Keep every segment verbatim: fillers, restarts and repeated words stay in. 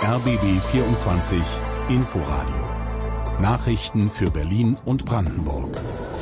R B B vierundzwanzig Inforadio. Nachrichten für Berlin und Brandenburg.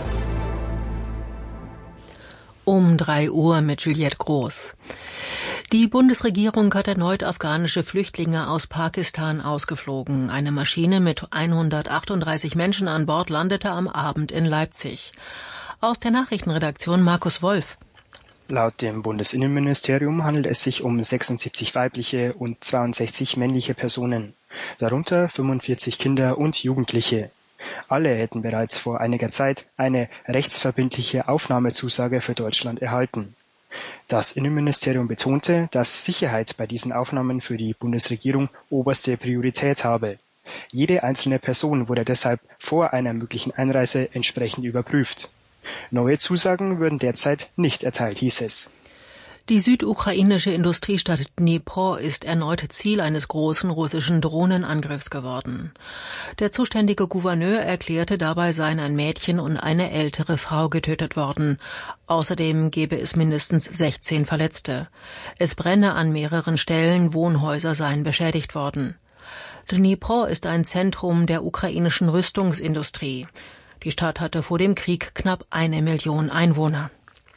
Um drei Uhr mit Juliette Groß. Die Bundesregierung hat erneut afghanische Flüchtlinge aus Pakistan ausgeflogen. Eine Maschine mit hundertachtunddreißig Menschen an Bord landete am Abend in Leipzig. Aus der Nachrichtenredaktion Markus Wolf. Laut dem Bundesinnenministerium handelt es sich um sechsundsiebzig weibliche und zweiundsechzig männliche Personen, darunter fünfundvierzig Kinder und Jugendliche. Alle hätten bereits vor einiger Zeit eine rechtsverbindliche Aufnahmezusage für Deutschland erhalten. Das Innenministerium betonte, dass Sicherheit bei diesen Aufnahmen für die Bundesregierung oberste Priorität habe. Jede einzelne Person wurde deshalb vor einer möglichen Einreise entsprechend überprüft. Neue Zusagen würden derzeit nicht erteilt, hieß es. Die südukrainische Industriestadt Dnipro ist erneut Ziel eines großen russischen Drohnenangriffs geworden. Der zuständige Gouverneur erklärte, dabei seien ein Mädchen und eine ältere Frau getötet worden. Außerdem gebe es mindestens sechzehn Verletzte. Es brenne an mehreren Stellen, Wohnhäuser seien beschädigt worden. Dnipro ist ein Zentrum der ukrainischen Rüstungsindustrie. Die Stadt hatte vor dem Krieg knapp eine Million Einwohner.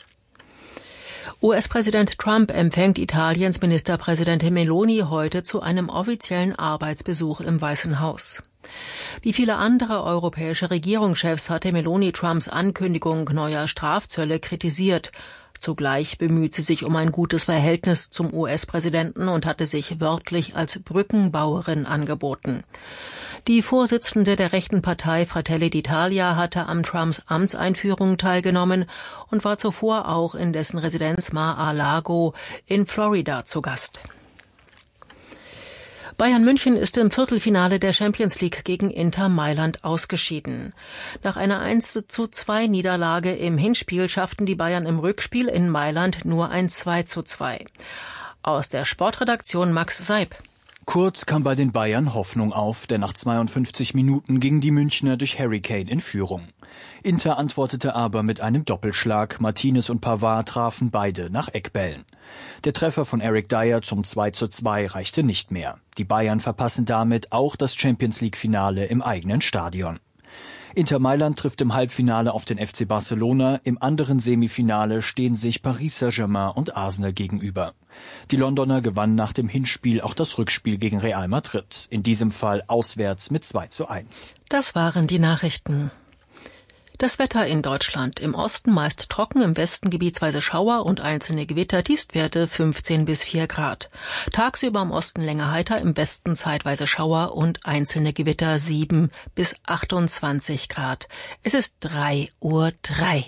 U S-Präsident Trump empfängt Italiens Ministerpräsidentin Meloni heute zu einem offiziellen Arbeitsbesuch im Weißen Haus. Wie viele andere europäische Regierungschefs hatte Meloni Trumps Ankündigung neuer Strafzölle kritisiert. Zugleich bemüht sie sich um ein gutes Verhältnis zum U S-Präsidenten und hatte sich wörtlich als Brückenbauerin angeboten. Die Vorsitzende der rechten Partei Fratelli d'Italia hatte an Trumps Amtseinführung teilgenommen und war zuvor auch in dessen Residenz Mar-a-Lago in Florida zu Gast. Bayern München ist im Viertelfinale der Champions League gegen Inter Mailand ausgeschieden. Nach einer eins zu zwei Niederlage im Hinspiel schafften die Bayern im Rückspiel in Mailand nur ein zwei zu zwei. Aus der Sportredaktion Max Seib. Kurz kam bei den Bayern Hoffnung auf, denn nach zweiundfünfzig Minuten gingen die Münchner durch Harry Kane in Führung. Inter antwortete aber mit einem Doppelschlag. Martinez und Pavard trafen beide nach Eckbällen. Der Treffer von Eric Dyer zum zwei zu zwei reichte nicht mehr. Die Bayern verpassen damit auch das Champions-League-Finale im eigenen Stadion. Inter Mailand trifft im Halbfinale auf den F C Barcelona, im anderen Semifinale stehen sich Paris Saint-Germain und Arsenal gegenüber. Die Londoner gewannen nach dem Hinspiel auch das Rückspiel gegen Real Madrid, in diesem Fall auswärts mit zwei zu eins. Das waren die Nachrichten. Das Wetter in Deutschland. Im Osten meist trocken, im Westen gebietsweise Schauer und einzelne Gewitter, Tiefstwerte fünfzehn bis vier Grad. Tagsüber im Osten länger heiter, im Westen zeitweise Schauer und einzelne Gewitter sieben bis achtundzwanzig Grad. Es ist drei Uhr drei.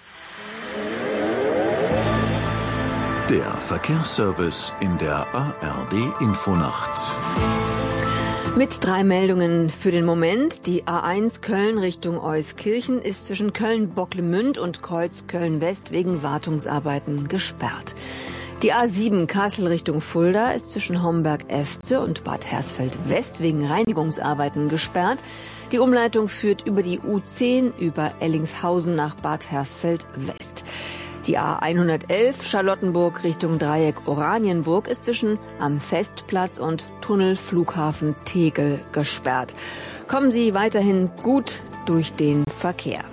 Der Verkehrsservice in der A R D-Infonacht. Mit drei Meldungen für den Moment. Die A eins Köln Richtung Euskirchen ist zwischen Köln-Bocklemünd und Kreuz Köln-West wegen Wartungsarbeiten gesperrt. Die A sieben Kassel Richtung Fulda ist zwischen Homberg-Efze und Bad Hersfeld-West wegen Reinigungsarbeiten gesperrt. Die Umleitung führt über die U zehn über Ellingshausen nach Bad Hersfeld-West. Die A hundertelf Charlottenburg Richtung Dreieck Oranienburg ist zwischen am Festplatz und Tunnel Flughafen Tegel gesperrt. Kommen Sie weiterhin gut durch den Verkehr.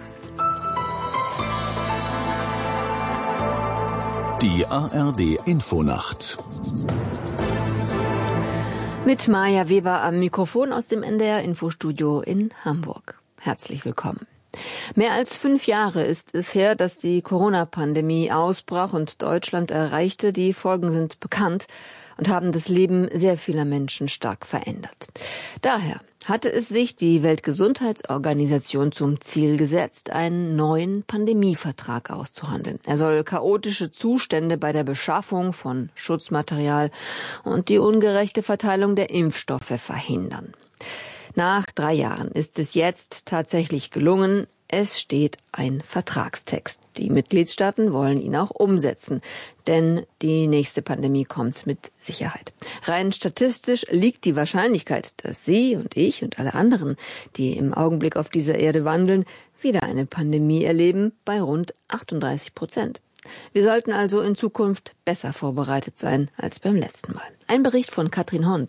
Die A R D-Infonacht. Mit Maja Weber am Mikrofon aus dem N D R-Infostudio in Hamburg. Herzlich willkommen. Mehr als fünf Jahre ist es her, dass die Corona-Pandemie ausbrach und Deutschland erreichte. Die Folgen sind bekannt und haben das Leben sehr vieler Menschen stark verändert. Daher hatte es sich die Weltgesundheitsorganisation zum Ziel gesetzt, einen neuen Pandemievertrag auszuhandeln. Er soll chaotische Zustände bei der Beschaffung von Schutzmaterial und die ungerechte Verteilung der Impfstoffe verhindern. Nach drei Jahren ist es jetzt tatsächlich gelungen. Es steht ein Vertragstext. Die Mitgliedstaaten wollen ihn auch umsetzen, denn die nächste Pandemie kommt mit Sicherheit. Rein statistisch liegt die Wahrscheinlichkeit, dass Sie und ich und alle anderen, die im Augenblick auf dieser Erde wandeln, wieder eine Pandemie erleben, bei rund achtunddreißig Prozent. Wir sollten also in Zukunft besser vorbereitet sein als beim letzten Mal. Ein Bericht von Katrin Hond.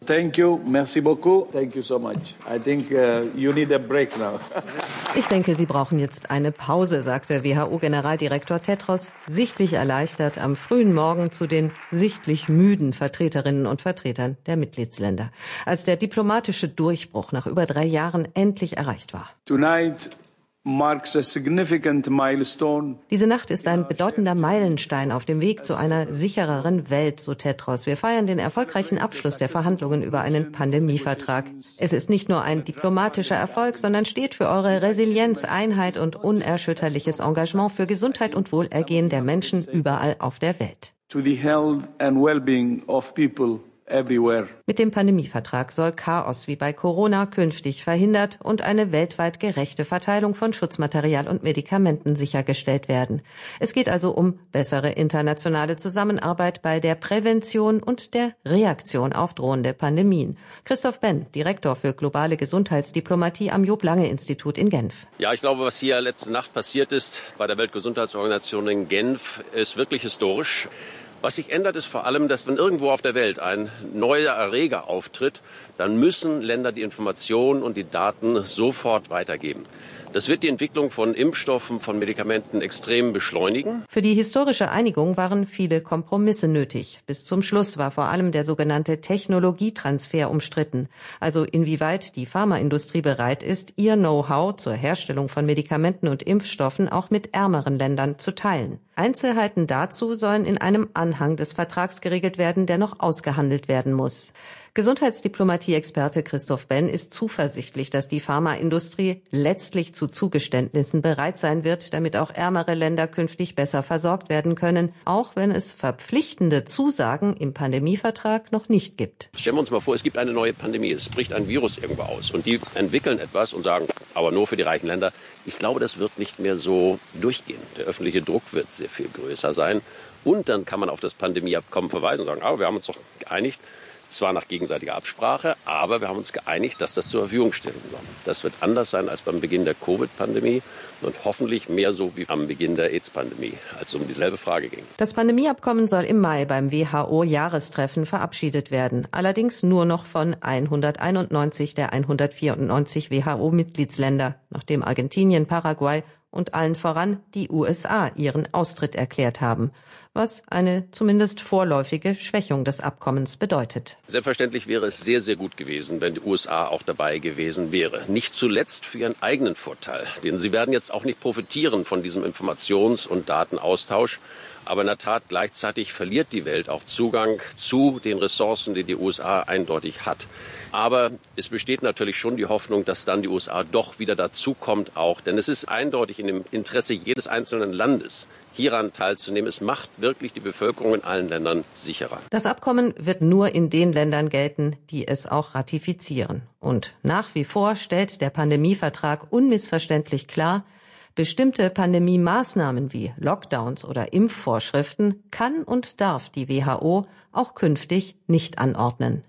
thank you, merci beaucoup, thank you so much. I think uh, you need a break now. Ich denke, Sie brauchen jetzt eine Pause, sagte W H O-Generaldirektor Tedros, sichtlich erleichtert am frühen Morgen zu den sichtlich müden Vertreterinnen und Vertretern der Mitgliedsländer, als der diplomatische Durchbruch nach über drei Jahren endlich erreicht war. Tonight marks a significant milestone. Diese Nacht ist ein bedeutender Meilenstein auf dem Weg zu einer sichereren Welt, so Tedros. Wir feiern den erfolgreichen Abschluss der Verhandlungen über einen Pandemievertrag. Es ist nicht nur ein diplomatischer Erfolg, sondern steht für eure Resilienz, Einheit und unerschütterliches Engagement für Gesundheit und Wohlergehen der Menschen überall auf der Welt. To the health and well-being of people everywhere. Mit dem Pandemievertrag soll Chaos wie bei Corona künftig verhindert und eine weltweit gerechte Verteilung von Schutzmaterial und Medikamenten sichergestellt werden. Es geht also um bessere internationale Zusammenarbeit bei der Prävention und der Reaktion auf drohende Pandemien. Christoph Benn, Direktor für globale Gesundheitsdiplomatie am Job-Lange-Institut in Genf. Ja, ich glaube, was hier letzte Nacht passiert ist bei der Weltgesundheitsorganisation in Genf, ist wirklich historisch. Was sich ändert, ist vor allem, dass wenn irgendwo auf der Welt ein neuer Erreger auftritt, dann müssen Länder die Informationen und die Daten sofort weitergeben. Das wird die Entwicklung von Impfstoffen, von Medikamenten extrem beschleunigen. Für die historische Einigung waren viele Kompromisse nötig. Bis zum Schluss war vor allem der sogenannte Technologietransfer umstritten. Also inwieweit die Pharmaindustrie bereit ist, ihr Know-how zur Herstellung von Medikamenten und Impfstoffen auch mit ärmeren Ländern zu teilen. Einzelheiten dazu sollen in einem Anhang des Vertrags geregelt werden, der noch ausgehandelt werden muss. Gesundheitsdiplomatie-Experte Christoph Benn ist zuversichtlich, dass die Pharmaindustrie letztlich zu Zugeständnissen bereit sein wird, damit auch ärmere Länder künftig besser versorgt werden können, auch wenn es verpflichtende Zusagen im Pandemievertrag noch nicht gibt. Stellen wir uns mal vor, es gibt eine neue Pandemie, es bricht ein Virus irgendwo aus und die entwickeln etwas und sagen, aber nur für die reichen Länder. Ich glaube, das wird nicht mehr so durchgehen. Der öffentliche Druck wird sehr viel größer sein und dann kann man auf das Pandemieabkommen verweisen und sagen, aber wir haben uns doch geeinigt, zwar nach gegenseitiger Absprache, aber wir haben uns geeinigt, dass das zur Verfügung stellen soll. Das wird anders sein als beim Beginn der Covid-Pandemie und hoffentlich mehr so wie am Beginn der AIDS-Pandemie, als es um dieselbe Frage ging. Das Pandemieabkommen soll im Mai beim W H O-Jahrestreffen verabschiedet werden, allerdings nur noch von hunderteinundneunzig der hundertvierundneunzig W H O-Mitgliedsländer, nachdem Argentinien, Paraguay und allen voran die U S A ihren Austritt erklärt haben, was eine zumindest vorläufige Schwächung des Abkommens bedeutet. Selbstverständlich wäre es sehr, sehr gut gewesen, wenn die U S A auch dabei gewesen wäre. Nicht zuletzt für ihren eigenen Vorteil, denn sie werden jetzt auch nicht profitieren von diesem Informations- und Datenaustausch. Aber in der Tat, gleichzeitig verliert die Welt auch Zugang zu den Ressourcen, die die U S A eindeutig hat. Aber es besteht natürlich schon die Hoffnung, dass dann die U S A doch wieder dazukommt auch. Denn es ist eindeutig in dem Interesse jedes einzelnen Landes, hieran teilzunehmen. Es macht wirklich die Bevölkerung in allen Ländern sicherer. Das Abkommen wird nur in den Ländern gelten, die es auch ratifizieren. Und nach wie vor stellt der Pandemievertrag unmissverständlich klar, bestimmte Pandemie-Maßnahmen wie Lockdowns oder Impfvorschriften kann und darf die W H O auch künftig nicht anordnen.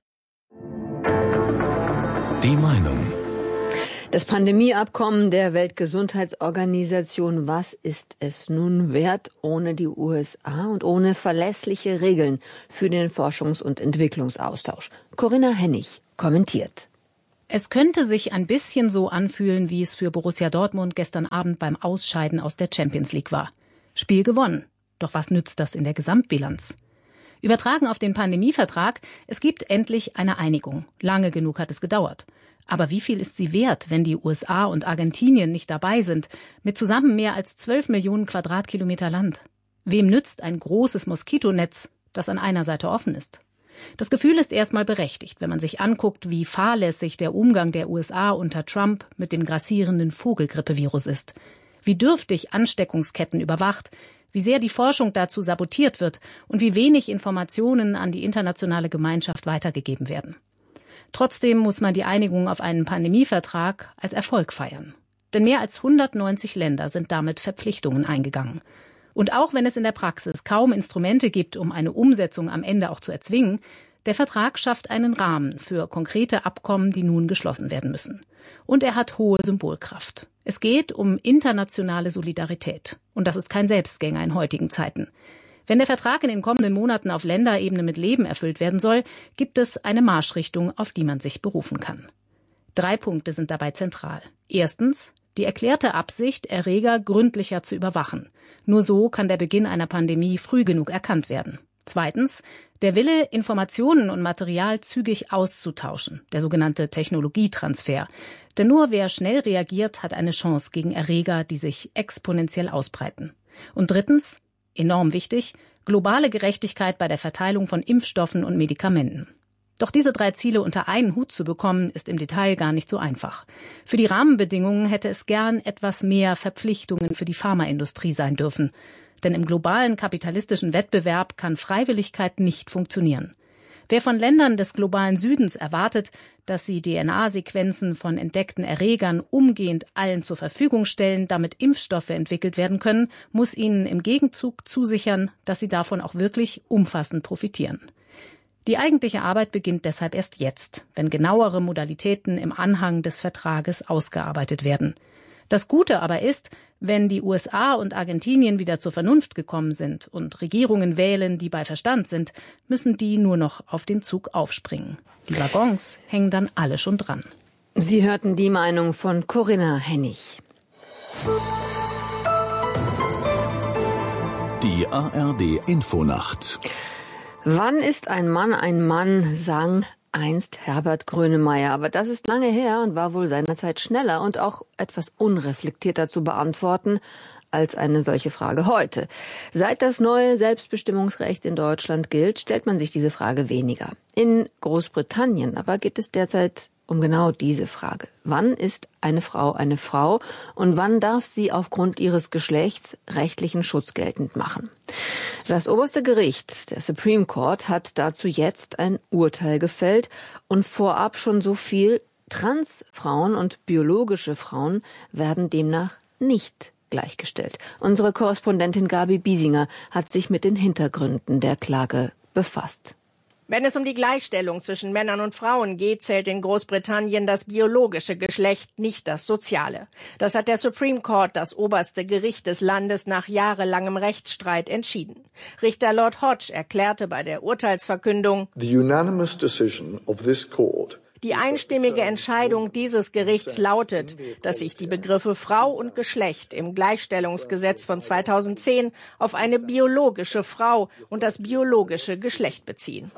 Die Meinung. Das Pandemieabkommen der Weltgesundheitsorganisation, was ist es nun wert ohne die U S A und ohne verlässliche Regeln für den Forschungs- und Entwicklungsaustausch? Corinna Hennig kommentiert. Es könnte sich ein bisschen so anfühlen, wie es für Borussia Dortmund gestern Abend beim Ausscheiden aus der Champions League war. Spiel gewonnen. Doch was nützt das in der Gesamtbilanz? Übertragen auf den Pandemievertrag, es gibt endlich eine Einigung. Lange genug hat es gedauert. Aber wie viel ist sie wert, wenn die U S A und Argentinien nicht dabei sind, mit zusammen mehr als zwölf Millionen Quadratkilometer Land? Wem nützt ein großes Moskitonetz, das an einer Seite offen ist? Das Gefühl ist erstmal berechtigt, wenn man sich anguckt, wie fahrlässig der Umgang der U S A unter Trump mit dem grassierenden Vogelgrippevirus ist, wie dürftig Ansteckungsketten überwacht, wie sehr die Forschung dazu sabotiert wird und wie wenig Informationen an die internationale Gemeinschaft weitergegeben werden. Trotzdem muss man die Einigung auf einen Pandemievertrag als Erfolg feiern. Denn mehr als hundertneunzig Länder sind damit Verpflichtungen eingegangen. Und auch wenn es in der Praxis kaum Instrumente gibt, um eine Umsetzung am Ende auch zu erzwingen, der Vertrag schafft einen Rahmen für konkrete Abkommen, die nun geschlossen werden müssen. Und er hat hohe Symbolkraft. Es geht um internationale Solidarität. Und das ist kein Selbstgänger in heutigen Zeiten. Wenn der Vertrag in den kommenden Monaten auf Länderebene mit Leben erfüllt werden soll, gibt es eine Marschrichtung, auf die man sich berufen kann. Drei Punkte sind dabei zentral. Erstens, die erklärte Absicht, Erreger gründlicher zu überwachen. Nur so kann der Beginn einer Pandemie früh genug erkannt werden. Zweitens, der Wille, Informationen und Material zügig auszutauschen, der sogenannte Technologietransfer. Denn nur wer schnell reagiert, hat eine Chance gegen Erreger, die sich exponentiell ausbreiten. Und drittens, enorm wichtig, globale Gerechtigkeit bei der Verteilung von Impfstoffen und Medikamenten. Doch diese drei Ziele unter einen Hut zu bekommen, ist im Detail gar nicht so einfach. Für die Rahmenbedingungen hätte es gern etwas mehr Verpflichtungen für die Pharmaindustrie sein dürfen. Denn im globalen kapitalistischen Wettbewerb kann Freiwilligkeit nicht funktionieren. Wer von Ländern des globalen Südens erwartet, dass sie D N A-Sequenzen von entdeckten Erregern umgehend allen zur Verfügung stellen, damit Impfstoffe entwickelt werden können, muss ihnen im Gegenzug zusichern, dass sie davon auch wirklich umfassend profitieren. Die eigentliche Arbeit beginnt deshalb erst jetzt, wenn genauere Modalitäten im Anhang des Vertrages ausgearbeitet werden. Das Gute aber ist, wenn die U S A und Argentinien wieder zur Vernunft gekommen sind und Regierungen wählen, die bei Verstand sind, müssen die nur noch auf den Zug aufspringen. Die Waggons hängen dann alle schon dran. Sie hörten die Meinung von Corinna Hennig. Die A R D Infonacht. Wann ist ein Mann ein Mann, sang einst Herbert Grönemeyer. Aber das ist lange her und war wohl seinerzeit schneller und auch etwas unreflektierter zu beantworten als eine solche Frage heute. Seit das neue Selbstbestimmungsrecht in Deutschland gilt, stellt man sich diese Frage weniger. In Großbritannien aber geht es derzeit um genau diese Frage. Wann ist eine Frau eine Frau und wann darf sie aufgrund ihres Geschlechts rechtlichen Schutz geltend machen? Das oberste Gericht, der Supreme Court, hat dazu jetzt ein Urteil gefällt und vorab schon so viel: Transfrauen und biologische Frauen werden demnach nicht gleichgestellt. Unsere Korrespondentin Gabi Biesinger hat sich mit den Hintergründen der Klage befasst. Wenn es um die Gleichstellung zwischen Männern und Frauen geht, zählt in Großbritannien das biologische Geschlecht, nicht das soziale. Das hat der Supreme Court, das oberste Gericht des Landes, nach jahrelangem Rechtsstreit entschieden. Richter Lord Hodge erklärte bei der Urteilsverkündung: The unanimous decision of this court Die einstimmige Entscheidung dieses Gerichts lautet, dass sich die Begriffe Frau und Geschlecht im Gleichstellungsgesetz von zweitausendzehn auf eine biologische Frau und das biologische Geschlecht beziehen.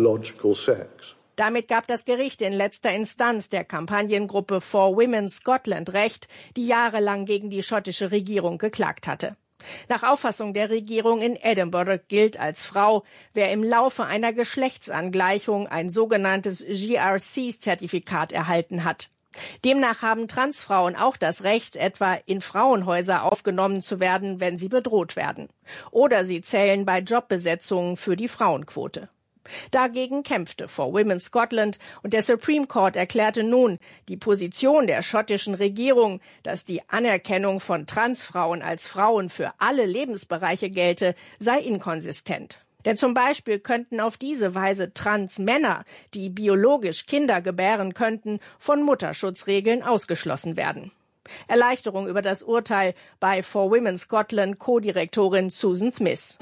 Damit gab das Gericht in letzter Instanz der Kampagnengruppe For Women Scotland Recht, die jahrelang gegen die schottische Regierung geklagt hatte. Nach Auffassung der Regierung in Edinburgh gilt als Frau, wer im Laufe einer Geschlechtsangleichung ein sogenanntes G R C-Zertifikat erhalten hat. Demnach haben Transfrauen auch das Recht, etwa in Frauenhäuser aufgenommen zu werden, wenn sie bedroht werden. Oder sie zählen bei Jobbesetzungen für die Frauenquote. Dagegen kämpfte For Women Scotland und der Supreme Court erklärte nun, die Position der schottischen Regierung, dass die Anerkennung von Transfrauen als Frauen für alle Lebensbereiche gelte, sei inkonsistent. Denn zum Beispiel könnten auf diese Weise Transmänner, die biologisch Kinder gebären könnten, von Mutterschutzregeln ausgeschlossen werden. Erleichterung über das Urteil bei For Women Scotland Co-Direktorin Susan Smith.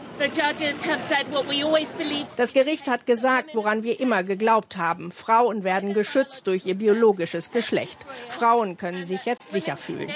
Das Gericht hat gesagt, woran wir immer geglaubt haben. Frauen werden geschützt durch ihr biologisches Geschlecht. Frauen können sich jetzt sicher fühlen.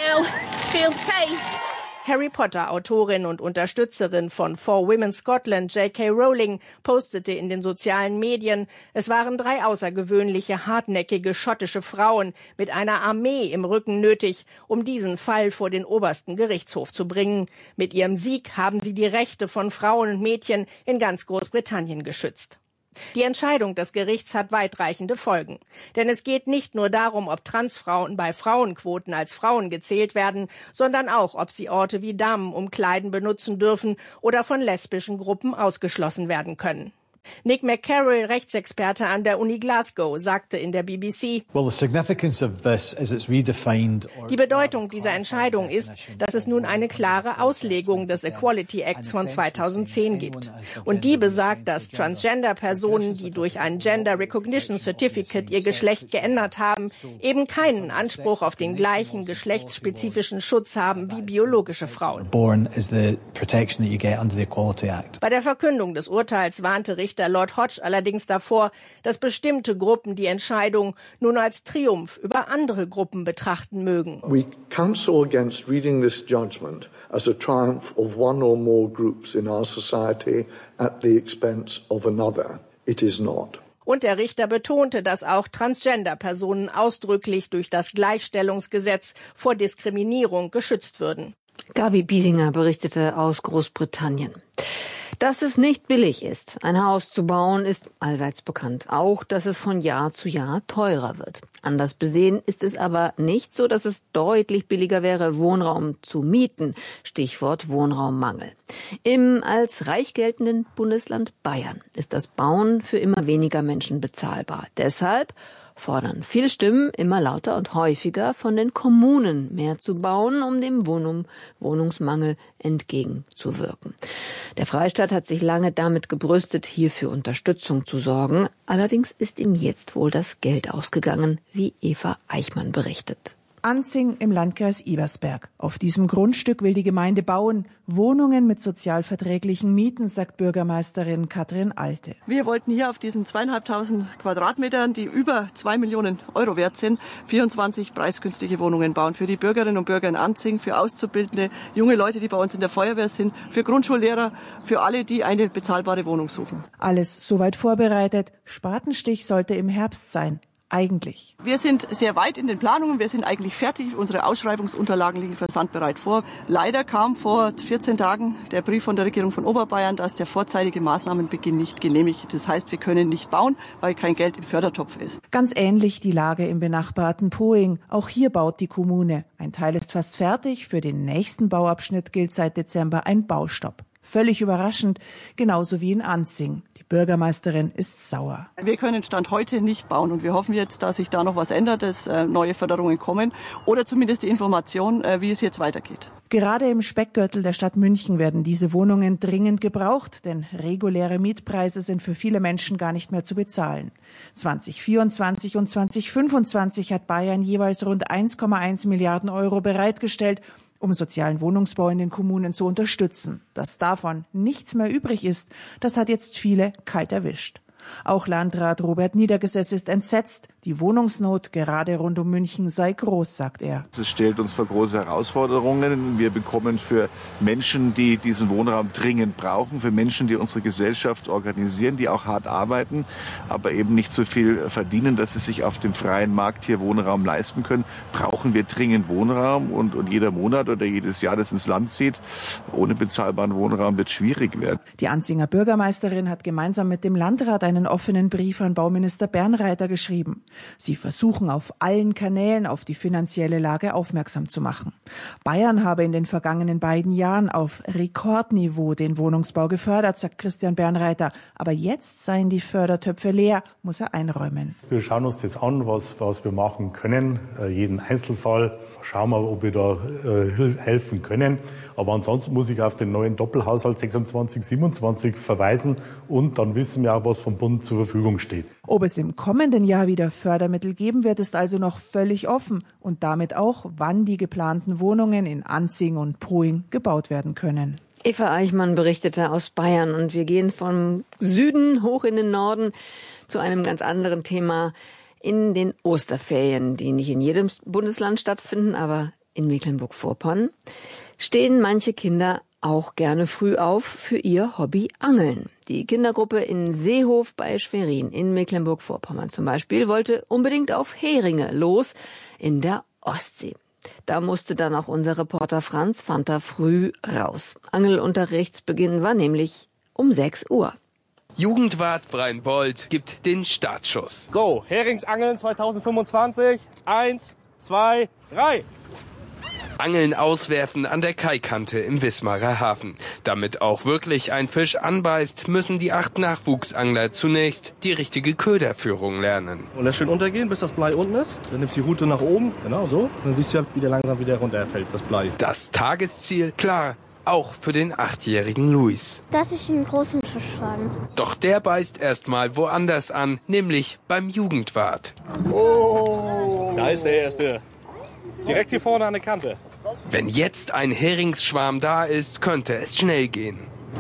Harry Potter, Autorin und Unterstützerin von For Women Scotland, J K Rowling, postete in den sozialen Medien, es waren drei außergewöhnliche, hartnäckige schottische Frauen mit einer Armee im Rücken nötig, um diesen Fall vor den obersten Gerichtshof zu bringen. Mit ihrem Sieg haben sie die Rechte von Frauen und Mädchen in ganz Großbritannien geschützt. Die Entscheidung des Gerichts hat weitreichende Folgen. Denn es geht nicht nur darum, ob Transfrauen bei Frauenquoten als Frauen gezählt werden, sondern auch, ob sie Orte wie Damenumkleiden benutzen dürfen oder von lesbischen Gruppen ausgeschlossen werden können. Nick McCarroll, Rechtsexperte an der Uni Glasgow, sagte in der B B C, die Bedeutung dieser Entscheidung ist, dass es nun eine klare Auslegung des Equality Acts von zweitausendzehn gibt. Und die besagt, dass Transgender-Personen, die durch ein Gender Recognition Certificate ihr Geschlecht geändert haben, eben keinen Anspruch auf den gleichen geschlechtsspezifischen Schutz haben wie biologische Frauen. Bei der Verkündung des Urteils warnte Richter Lord Hodge allerdings davor, dass bestimmte Gruppen die Entscheidung nun als Triumph über andere Gruppen betrachten mögen. We counsel against reading this judgment as a triumph of one or more groups in our society at the expense of another. It is not. Und der Richter betonte, dass auch Transgender-Personen ausdrücklich durch das Gleichstellungsgesetz vor Diskriminierung geschützt würden. Gabi Biesinger berichtete aus Großbritannien. Dass es nicht billig ist, ein Haus zu bauen, ist allseits bekannt. Auch, dass es von Jahr zu Jahr teurer wird. Anders besehen ist es aber nicht so, dass es deutlich billiger wäre, Wohnraum zu mieten. Stichwort Wohnraummangel. Im als reich geltenden Bundesland Bayern ist das Bauen für immer weniger Menschen bezahlbar. Deshalb fordern viele Stimmen immer lauter und häufiger von den Kommunen mehr zu bauen, um dem Wohnung, Wohnungsmangel entgegenzuwirken. Der Freistaat hat sich lange damit gebrüstet, hier für Unterstützung zu sorgen. Allerdings ist ihm jetzt wohl das Geld ausgegangen, wie Eva Eichmann berichtet. Anzing im Landkreis Ebersberg. Auf diesem Grundstück will die Gemeinde bauen. Wohnungen mit sozialverträglichen Mieten, sagt Bürgermeisterin Katrin Alte. Wir wollten hier auf diesen zweieinhalbtausend Quadratmetern, die über zwei Millionen Euro wert sind, vierundzwanzig preisgünstige Wohnungen bauen. Für die Bürgerinnen und Bürger in Anzing, für Auszubildende, junge Leute, die bei uns in der Feuerwehr sind, für Grundschullehrer, für alle, die eine bezahlbare Wohnung suchen. Alles soweit vorbereitet. Spatenstich sollte im Herbst sein. Eigentlich. Wir sind sehr weit in den Planungen, wir sind eigentlich fertig. Unsere Ausschreibungsunterlagen liegen versandbereit vor. Leider kam vor vierzehn Tagen der Brief von der Regierung von Oberbayern, dass der vorzeitige Maßnahmenbeginn nicht genehmigt. Das heißt, wir können nicht bauen, weil kein Geld im Fördertopf ist. Ganz ähnlich die Lage im benachbarten Poing. Auch hier baut die Kommune. Ein Teil ist fast fertig. Für den nächsten Bauabschnitt gilt seit Dezember ein Baustopp. Völlig überraschend, genauso wie in Anzing. Die Bürgermeisterin ist sauer. Wir können Stand heute nicht bauen und wir hoffen jetzt, dass sich da noch was ändert, dass äh, neue Förderungen kommen oder zumindest die Information, äh, wie es jetzt weitergeht. Gerade im Speckgürtel der Stadt München werden diese Wohnungen dringend gebraucht, denn reguläre Mietpreise sind für viele Menschen gar nicht mehr zu bezahlen. zwanzig vierundzwanzig und zwanzig fünfundzwanzig hat Bayern jeweils rund eins Komma eins Milliarden Euro bereitgestellt, um sozialen Wohnungsbau in den Kommunen zu unterstützen. Dass davon nichts mehr übrig ist, das hat jetzt viele kalt erwischt. Auch Landrat Robert Niedergesäß ist entsetzt. Die Wohnungsnot gerade rund um München sei groß, sagt er. Es stellt uns vor große Herausforderungen. Wir bekommen für Menschen, die diesen Wohnraum dringend brauchen, für Menschen, die unsere Gesellschaft organisieren, die auch hart arbeiten, aber eben nicht so viel verdienen, dass sie sich auf dem freien Markt hier Wohnraum leisten können, brauchen wir dringend Wohnraum. Und, und jeder Monat oder jedes Jahr, das ins Land zieht, ohne bezahlbaren Wohnraum wird schwierig werden. Die Anzinger Bürgermeisterin hat gemeinsam mit dem Landrat einen offenen Brief an Bauminister Bernreiter geschrieben. Sie versuchen auf allen Kanälen auf die finanzielle Lage aufmerksam zu machen. Bayern habe in den vergangenen beiden Jahren auf Rekordniveau den Wohnungsbau gefördert, sagt Christian Bernreiter. Aber jetzt seien die Fördertöpfe leer, muss er einräumen. Wir schauen uns das an, was, was wir machen können. Jeden Einzelfall schauen wir, ob wir da äh, helfen können. Aber ansonsten muss ich auf den neuen Doppelhaushalt sechsundzwanzig siebenundzwanzig verweisen und dann wissen wir auch, was vom Bund zur Verfügung steht. Ob es im kommenden Jahr wieder Fördermittel geben wird, ist also noch völlig offen und damit auch, wann die geplanten Wohnungen in Anzing und Poing gebaut werden können. Eva Eichmann berichtete aus Bayern und wir gehen vom Süden hoch in den Norden zu einem ganz anderen Thema. In den Osterferien, die nicht in jedem Bundesland stattfinden, aber in Mecklenburg-Vorpommern, stehen manche Kinder auch gerne früh auf für ihr Hobby Angeln. Die Kindergruppe in Seehof bei Schwerin in Mecklenburg-Vorpommern zum Beispiel wollte unbedingt auf Heringe los in der Ostsee. Da musste dann auch unser Reporter Franz Fanta früh raus. Angelunterrichtsbeginn war nämlich um sechs Uhr. Jugendwart Breinbold gibt den Startschuss. So, Heringsangeln zweitausendfünfundzwanzig. Eins, zwei, drei. Angeln auswerfen an der Kaikante im Wismarer Hafen. Damit auch wirklich ein Fisch anbeißt, müssen die acht Nachwuchsangler zunächst die richtige Köderführung lernen. Und das schön untergehen, bis das Blei unten ist. Dann nimmst du die Rute nach oben, genau so. Dann siehst du ja, wie der langsam wieder runterfällt, das Blei. Das Tagesziel, klar, auch für den achtjährigen Luis. Dass ich einen großen Fisch fange. Doch der beißt erstmal woanders an, nämlich beim Jugendwart. Oh! Da ist der erste. Direkt hier vorne an der Kante. Wenn jetzt ein Heringsschwarm da ist, könnte es schnell gehen.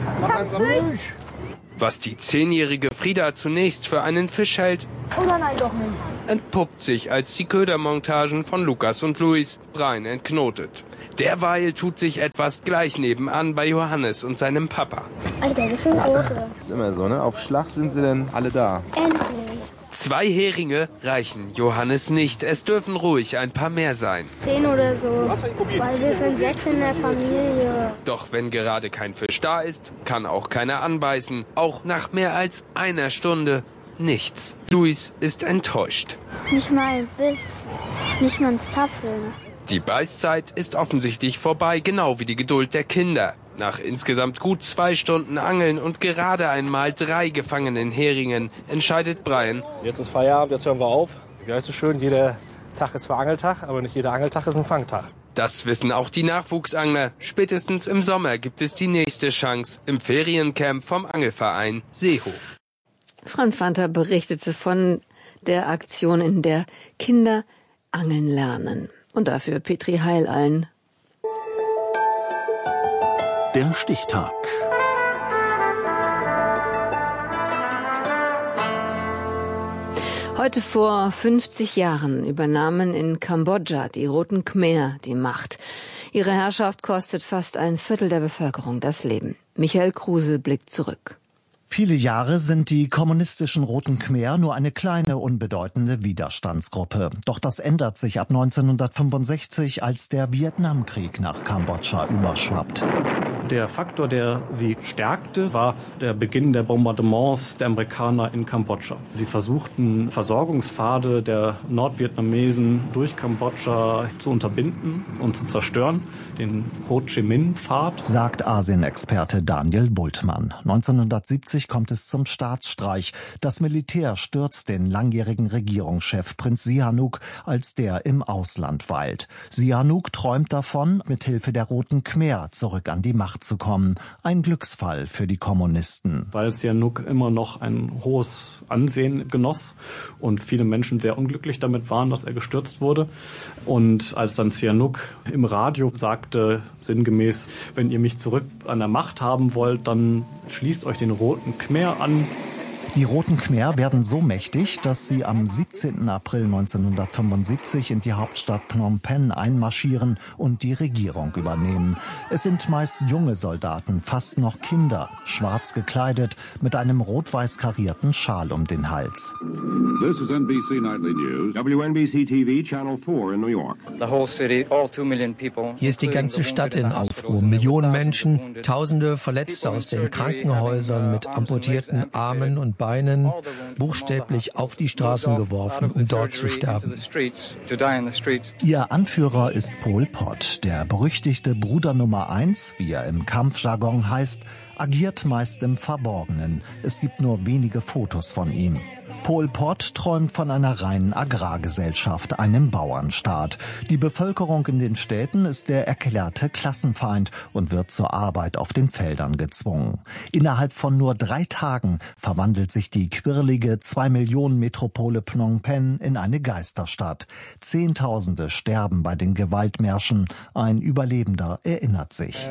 Was die zehnjährige Frieda zunächst für einen Fisch hält, oder nein, doch nicht, entpuppt sich als die Ködermontagen von Lukas und Luis rein entknotet. Derweil tut sich etwas gleich nebenan bei Johannes und seinem Papa. Alter, das sind große. Das ist immer so, ne? Auf Schlag sind sie dann alle da. Endlich. Zwei Heringe reichen Johannes nicht. Es dürfen ruhig ein paar mehr sein. Zehn oder so, weil wir sind sechs in der Familie. Doch wenn gerade kein Fisch da ist, kann auch keiner anbeißen. Auch nach mehr als einer Stunde nichts. Luis ist enttäuscht. Nicht mal ein Biss, nicht mal ein Zapfeln. Die Beißzeit ist offensichtlich vorbei, genau wie die Geduld der Kinder. Nach insgesamt gut zwei Stunden Angeln und gerade einmal drei gefangenen Heringen entscheidet Brian. Jetzt ist Feierabend, jetzt hören wir auf. Wie heißt es schön, jeder Tag ist zwar Angeltag, aber nicht jeder Angeltag ist ein Fangtag. Das wissen auch die Nachwuchsangler. Spätestens im Sommer gibt es die nächste Chance im Feriencamp vom Angelverein Seehof. Franz Fanter berichtete von der Aktion, in der Kinder angeln lernen. Und dafür Petri Heilallen. Der Stichtag. Heute vor fünfzig Jahren übernahmen in Kambodscha die Roten Khmer die Macht. Ihre Herrschaft kostet fast ein Viertel der Bevölkerung das Leben. Michael Kruse blickt zurück. Viele Jahre sind die kommunistischen Roten Khmer nur eine kleine, unbedeutende Widerstandsgruppe. Doch das ändert sich ab neunzehnhundertfünfundsechzig, als der Vietnamkrieg nach Kambodscha überschwappt. Der Faktor, der sie stärkte, war der Beginn der Bombardements der Amerikaner in Kambodscha. Sie versuchten, Versorgungspfade der Nordvietnamesen durch Kambodscha zu unterbinden und zu zerstören, den Ho Chi Minh-Pfad. Sagt Asienexperte Daniel Bultmann. neunzehnhundertsiebzig kommt es zum Staatsstreich. Das Militär stürzt den langjährigen Regierungschef Prinz Sihanouk, als der im Ausland weilt. Sihanouk träumt davon, mit Hilfe der Roten Khmer zurück an die Macht zu kommen. Ein Glücksfall für die Kommunisten. Weil Sihanouk immer noch ein hohes Ansehen genoss und viele Menschen sehr unglücklich damit waren, dass er gestürzt wurde. Und als dann Sihanouk im Radio sagte, sinngemäß, wenn ihr mich zurück an der Macht haben wollt, dann schließt euch den Roten Khmer an. Die Roten Khmer werden so mächtig, dass sie am siebzehnten April neunzehnhundertfünfundsiebzig in die Hauptstadt Phnom Penh einmarschieren und die Regierung übernehmen. Es sind meist junge Soldaten, fast noch Kinder, schwarz gekleidet, mit einem rot-weiß karierten Schal um den Hals. This is N B C Nightly News, W N B C T V, Channel four in New York. The whole city, all two million people. Hier ist die ganze Stadt in Aufruhr. Millionen Menschen, Tausende Verletzte aus den Krankenhäusern mit amputierten Armen und Beinen, buchstäblich auf die Straßen geworfen, um dort zu sterben. Ihr Anführer ist Pol Pot, der berüchtigte Bruder Nummer eins, wie er im Kampfjargon heißt, agiert meist im Verborgenen. Es gibt nur wenige Fotos von ihm. Pol Pot träumt von einer reinen Agrargesellschaft, einem Bauernstaat. Die Bevölkerung in den Städten ist der erklärte Klassenfeind und wird zur Arbeit auf den Feldern gezwungen. Innerhalb von nur drei Tagen verwandelt sich die quirlige zwei Millionen Metropole Phnom Penh in eine Geisterstadt. Zehntausende sterben bei den Gewaltmärschen. Ein Überlebender erinnert sich.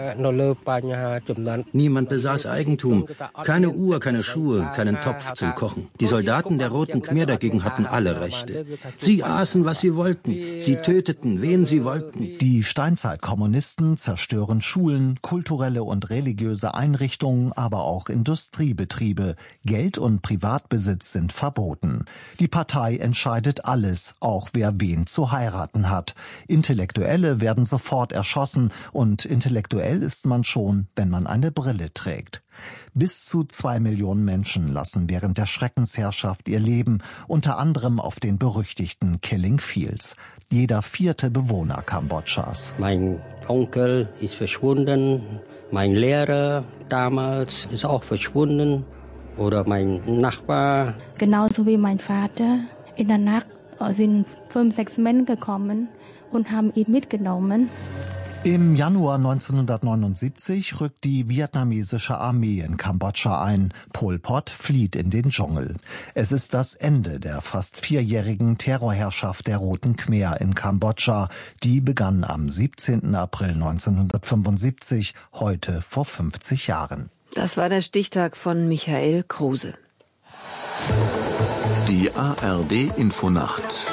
Niemand besaß Eigentum. Keine Uhr, keine Schuhe, keinen Topf zum Kochen. Die Soldaten der Roten Khmer dagegen hatten alle Rechte. Sie aßen, was sie wollten. Sie töteten, wen sie wollten. Die Steinzeitkommunisten zerstören Schulen, kulturelle und religiöse Einrichtungen, aber auch Industriebetriebe. Geld- und Privatbesitz sind verboten. Die Partei entscheidet alles, auch wer wen zu heiraten hat. Intellektuelle werden sofort erschossen und intellektuell ist man schon, wenn man eine Brille trägt. trägt. Bis zu zwei Millionen Menschen lassen während der Schreckensherrschaft ihr Leben, unter anderem auf den berüchtigten Killing Fields. Jeder vierte Bewohner Kambodschas. Mein Onkel ist verschwunden, mein Lehrer damals ist auch verschwunden oder mein Nachbar. Genauso wie mein Vater. In der Nacht sind fünf, sechs Männer gekommen und haben ihn mitgenommen. Im Januar neunzehnhundertneunundsiebzig rückt die vietnamesische Armee in Kambodscha ein. Pol Pot flieht in den Dschungel. Es ist das Ende der fast vierjährigen Terrorherrschaft der Roten Khmer in Kambodscha. Die begann am siebzehnten April neunzehnhundertfünfundsiebzig, heute vor fünfzig Jahren. Das war der Stichtag von Michael Kruse. Die A R D-Infonacht.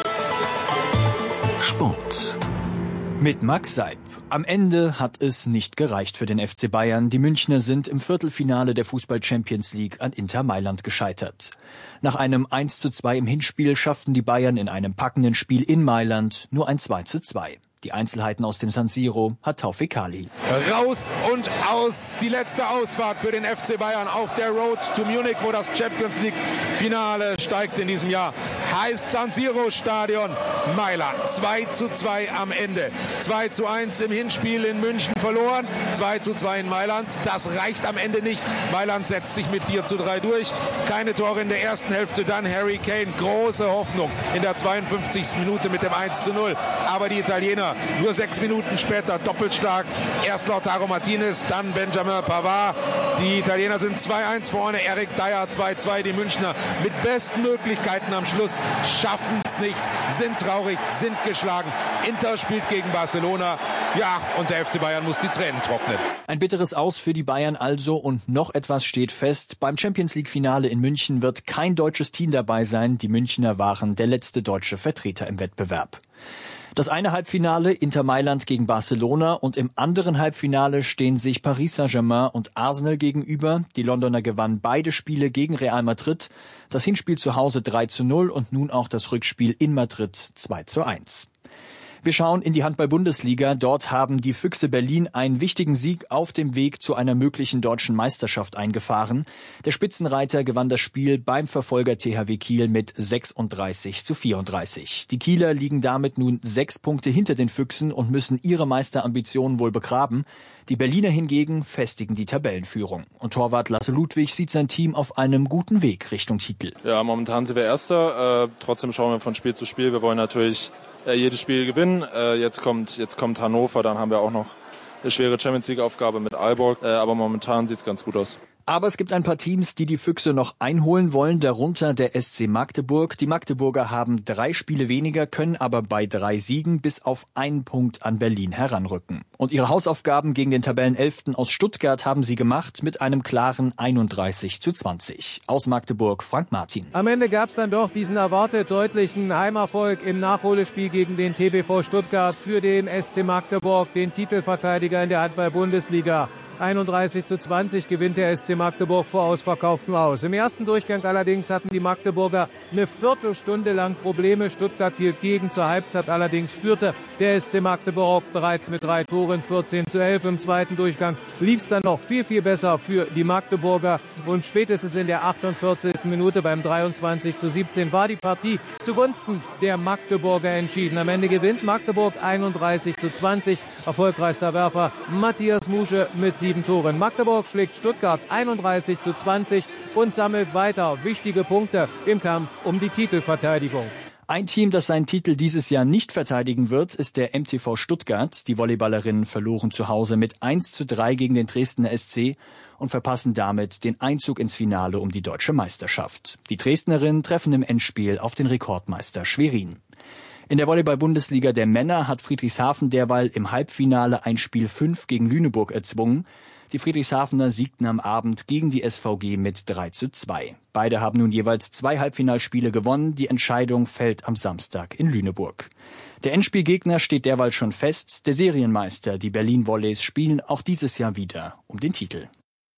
Sport. Mit Max Seib. Am Ende hat es nicht gereicht für den F C Bayern. Die Münchner sind im Viertelfinale der Fußball-Champions League an Inter Mailand gescheitert. Nach einem eins zu zwei im Hinspiel schafften die Bayern in einem packenden Spiel in Mailand nur ein zwei zu zwei. Die Einzelheiten aus dem San Siro hat Taufik Ali. Raus und aus, die letzte Ausfahrt für den F C Bayern auf der Road to Munich, wo das Champions League Finale steigt in diesem Jahr. Heißt San Siro Stadion Mailand. zwei zu zwei am Ende. zwei zu eins im Hinspiel in München verloren. zwei zu zwei in Mailand. Das reicht am Ende nicht. Mailand setzt sich mit vier zu drei durch. Keine Tore in der ersten Hälfte. Dann Harry Kane. Große Hoffnung in der zweiundfünfzigsten Minute mit dem eins zu null. Aber die Italiener nur sechs Minuten später doppelt stark. Erst Lautaro Martinez, dann Benjamin Pavard. Die Italiener sind zwei eins vorne. Eric Dyer zwei zwei. Die Münchner mit besten Möglichkeiten am Schluss schaffen es nicht, sind traurig, sind geschlagen. Inter spielt gegen Barcelona. Ja, und der F C Bayern muss die Tränen trocknen. Ein bitteres Aus für die Bayern also, und noch etwas steht fest. Beim Champions-League-Finale in München wird kein deutsches Team dabei sein. Die Münchner waren der letzte deutsche Vertreter im Wettbewerb. Das eine Halbfinale Inter Mailand gegen Barcelona, und im anderen Halbfinale stehen sich Paris Saint-Germain und Arsenal gegenüber. Die Londoner gewannen beide Spiele gegen Real Madrid. Das Hinspiel zu Hause drei zu null und nun auch das Rückspiel in Madrid zwei zu eins. Wir schauen in die Handball-Bundesliga. Dort haben die Füchse Berlin einen wichtigen Sieg auf dem Weg zu einer möglichen deutschen Meisterschaft eingefahren. Der Spitzenreiter gewann das Spiel beim Verfolger T H W Kiel mit sechsunddreißig zu vierunddreißig. Die Kieler liegen damit nun sechs Punkte hinter den Füchsen und müssen ihre Meisterambitionen wohl begraben. Die Berliner hingegen festigen die Tabellenführung. Und Torwart Lasse Ludwig sieht sein Team auf einem guten Weg Richtung Titel. Ja, momentan sind wir Erster. Äh, trotzdem schauen wir von Spiel zu Spiel. Wir wollen natürlich äh, jedes Spiel gewinnen. Äh, jetzt kommt jetzt kommt Hannover. Dann haben wir auch noch eine schwere Champions-League-Aufgabe mit Aalborg. Äh, aber momentan sieht's ganz gut aus. Aber es gibt ein paar Teams, die die Füchse noch einholen wollen, darunter der S C Magdeburg. Die Magdeburger haben drei Spiele weniger, können aber bei drei Siegen bis auf einen Punkt an Berlin heranrücken. Und ihre Hausaufgaben gegen den Tabellenelften aus Stuttgart haben sie gemacht mit einem klaren einunddreißig zu zwanzig. Aus Magdeburg Frank Martin. Am Ende gab es dann doch diesen erwartet deutlichen Heimerfolg im Nachholespiel gegen den T B V Stuttgart für den S C Magdeburg, den Titelverteidiger in der Handball-Bundesliga. einunddreißig zu zwanzig gewinnt der S C Magdeburg vor ausverkauftem Haus. Im ersten Durchgang allerdings hatten die Magdeburger eine Viertelstunde lang Probleme. Stuttgart hielt gegen, zur Halbzeit allerdings führte der S C Magdeburg bereits mit drei Toren, vierzehn zu elf. Im zweiten Durchgang lief es dann noch viel, viel besser für die Magdeburger. Und spätestens in der achtundvierzigsten Minute beim dreiundzwanzig zu siebzehn war die Partie zugunsten der Magdeburger entschieden. Am Ende gewinnt Magdeburg einunddreißig zu zwanzig. Erfolgreichster Werfer Matthias Musche mit sieben Toren. Magdeburg schlägt Stuttgart einunddreißig zu zwanzig und sammelt weiter wichtige Punkte im Kampf um die Titelverteidigung. Ein Team, das seinen Titel dieses Jahr nicht verteidigen wird, ist der M T V Stuttgart. Die Volleyballerinnen verloren zu Hause mit eins zu drei gegen den Dresdner S C und verpassen damit den Einzug ins Finale um die deutsche Meisterschaft. Die Dresdnerinnen treffen im Endspiel auf den Rekordmeister Schwerin. In der Volleyball-Bundesliga der Männer hat Friedrichshafen derweil im Halbfinale ein Spiel fünf gegen Lüneburg erzwungen. Die Friedrichshafener siegten am Abend gegen die S V G mit drei zu zwei. Beide haben nun jeweils zwei Halbfinalspiele gewonnen. Die Entscheidung fällt am Samstag in Lüneburg. Der Endspielgegner steht derweil schon fest. Der Serienmeister, die Berlin Volleys, spielen auch dieses Jahr wieder um den Titel.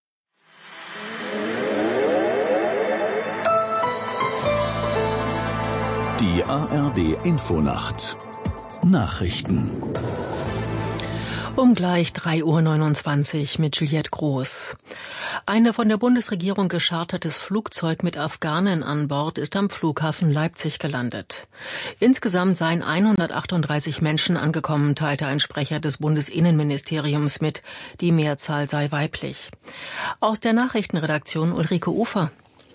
Die A R D Infonacht. Nachrichten. Um gleich drei Uhr neunundzwanzig mit Juliette Groß. Ein von der Bundesregierung geschartertes Flugzeug mit Afghanen an Bord ist am Flughafen Leipzig gelandet. Insgesamt seien hundertachtunddreißig Menschen angekommen, teilte ein Sprecher des Bundesinnenministeriums mit. Die Mehrzahl sei weiblich. Aus der Nachrichtenredaktion Ulrike Ufer.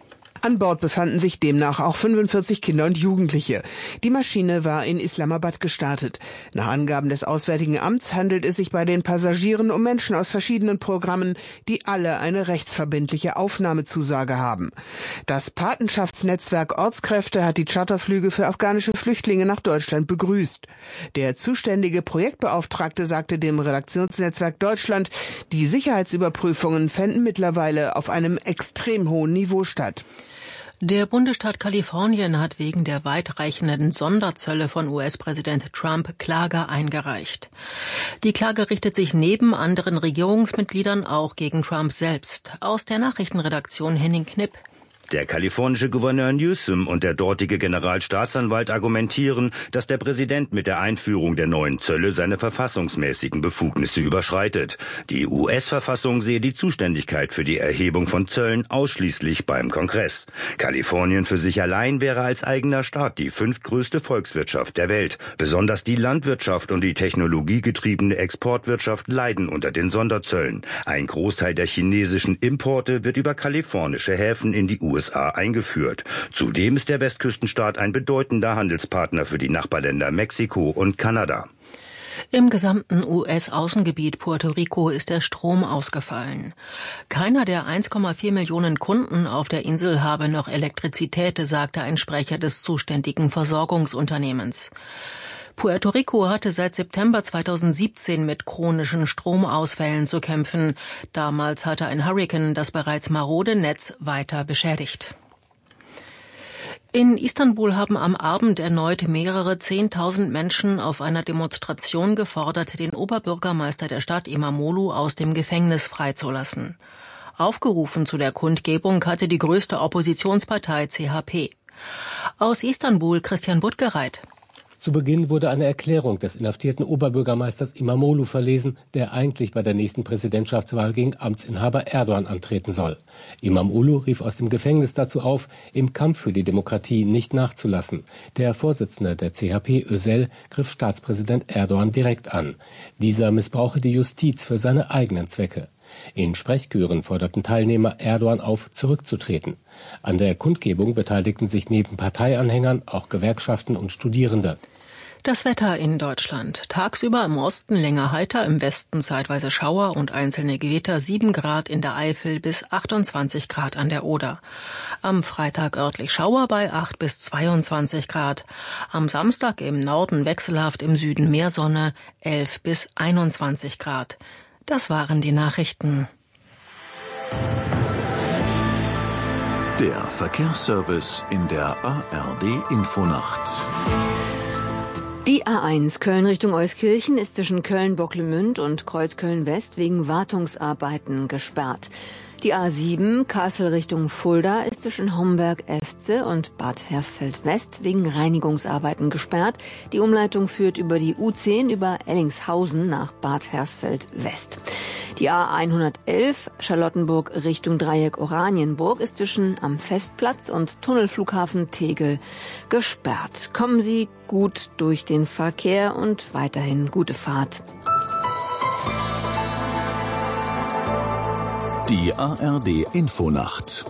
An Bord befanden sich demnach auch fünfundvierzig Kinder und Jugendliche. Die Maschine war in Islamabad gestartet. Nach Angaben des Auswärtigen Amts handelt es sich bei den Passagieren um Menschen aus verschiedenen Programmen, die alle eine rechtsverbindliche Aufnahmezusage haben. Das Patenschaftsnetzwerk Ortskräfte hat die Charterflüge für afghanische Flüchtlinge nach Deutschland begrüßt. Der zuständige Projektbeauftragte sagte dem Redaktionsnetzwerk Deutschland, die Sicherheitsüberprüfungen fänden mittlerweile auf einem extrem hohen Niveau statt. Der Bundesstaat Kalifornien hat wegen der weitreichenden Sonderzölle von U S-Präsident Trump Klage eingereicht. Die Klage richtet sich neben anderen Regierungsmitgliedern auch gegen Trump selbst. Aus der Nachrichtenredaktion Henning Knipp. Der kalifornische Gouverneur Newsom und der dortige Generalstaatsanwalt argumentieren, dass der Präsident mit der Einführung der neuen Zölle seine verfassungsmäßigen Befugnisse überschreitet. Die U S-Verfassung sehe die Zuständigkeit für die Erhebung von Zöllen ausschließlich beim Kongress. Kalifornien für sich allein wäre als eigener Staat die fünftgrößte Volkswirtschaft der Welt. Besonders die Landwirtschaft und die technologiegetriebene Exportwirtschaft leiden unter den Sonderzöllen. Ein Großteil der chinesischen Importe wird über kalifornische Häfen in die U S A eingeführt. Zudem ist der Westküstenstaat ein bedeutender Handelspartner für die Nachbarländer Mexiko und Kanada. Im gesamten U S-Außengebiet Puerto Rico ist der Strom ausgefallen. Keiner der eins Komma vier Millionen Kunden auf der Insel habe noch Elektrizität, sagte ein Sprecher des zuständigen Versorgungsunternehmens. Puerto Rico hatte seit September zweitausendsiebzehn mit chronischen Stromausfällen zu kämpfen. Damals hatte ein Hurrikan das bereits marode Netz weiter beschädigt. In Istanbul haben am Abend erneut mehrere Zehntausend Menschen auf einer Demonstration gefordert, den Oberbürgermeister der Stadt Imamoglu aus dem Gefängnis freizulassen. Aufgerufen zu der Kundgebung hatte die größte Oppositionspartei C H P. Aus Istanbul Christian Buttgereit. Zu Beginn wurde eine Erklärung des inhaftierten Oberbürgermeisters Imamoglu verlesen, der eigentlich bei der nächsten Präsidentschaftswahl gegen Amtsinhaber Erdogan antreten soll. Imamoglu rief aus dem Gefängnis dazu auf, im Kampf für die Demokratie nicht nachzulassen. Der Vorsitzende der C H P, Özel, griff Staatspräsident Erdogan direkt an. Dieser missbrauche die Justiz für seine eigenen Zwecke. In Sprechchören forderten Teilnehmer Erdogan auf, zurückzutreten. An der Kundgebung beteiligten sich neben Parteianhängern auch Gewerkschaften und Studierende. Das Wetter in Deutschland. Tagsüber im Osten länger heiter, im Westen zeitweise Schauer und einzelne Gewitter, sieben Grad in der Eifel bis achtundzwanzig Grad an der Oder. Am Freitag örtlich Schauer bei acht bis zweiundzwanzig Grad. Am Samstag im Norden wechselhaft, im Süden mehr Sonne, elf bis einundzwanzig Grad. Das waren die Nachrichten. Der Verkehrsservice in der A R D-Infonacht. Die A eins Köln Richtung Euskirchen ist zwischen Köln-Bocklemünd und Kreuzköln-West wegen Wartungsarbeiten gesperrt. Die A sieben Kassel Richtung Fulda ist zwischen Homberg-Efze und Bad Hersfeld-West wegen Reinigungsarbeiten gesperrt. Die Umleitung führt über die U zehn über Ellingshausen nach Bad Hersfeld-West. Die A hundertelf Charlottenburg Richtung Dreieck Oranienburg ist zwischen am Festplatz und Tunnelflughafen Tegel gesperrt. Kommen Sie gut durch den Verkehr und weiterhin gute Fahrt. Die A R D-Infonacht.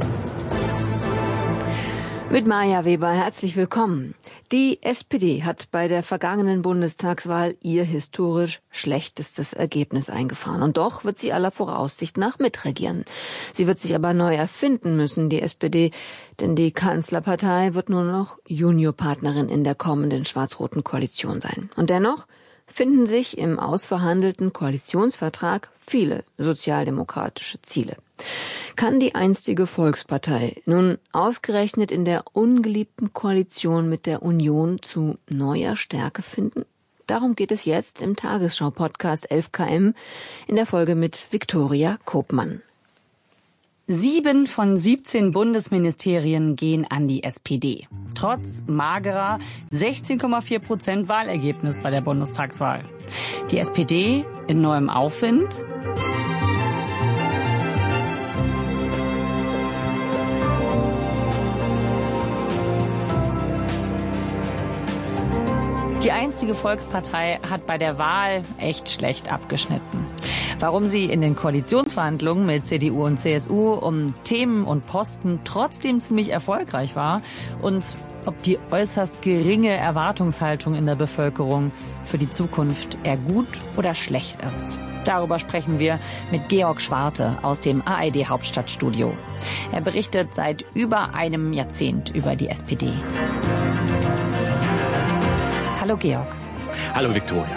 Mit Maja Weber, herzlich willkommen. Die S P D hat bei der vergangenen Bundestagswahl ihr historisch schlechtestes Ergebnis eingefahren. Und doch wird sie aller Voraussicht nach mitregieren. Sie wird sich aber neu erfinden müssen, die S P D, denn die Kanzlerpartei wird nur noch Juniorpartnerin in der kommenden schwarz-roten Koalition sein. Und dennoch finden sich im ausverhandelten Koalitionsvertrag viele sozialdemokratische Ziele. Kann die einstige Volkspartei nun ausgerechnet in der ungeliebten Koalition mit der Union zu neuer Stärke finden? Darum geht es jetzt im Tagesschau-Podcast elf K M in der Folge mit Viktoria Kopmann. Sieben von siebzehn Bundesministerien gehen an die S P D. Trotz magerer sechzehn Komma vier Prozent Wahlergebnis bei der Bundestagswahl. Die S P D in neuem Aufwind? Die einstige Volkspartei hat bei der Wahl echt schlecht abgeschnitten. Warum sie in den Koalitionsverhandlungen mit C D U und C S U um Themen und Posten trotzdem ziemlich erfolgreich war und ob die äußerst geringe Erwartungshaltung in der Bevölkerung für die Zukunft eher gut oder schlecht ist. Darüber sprechen wir mit Georg Schwarte aus dem A R D-Hauptstadtstudio. Er berichtet seit über einem Jahrzehnt über die S P D. Hallo Georg. Hallo Viktoria.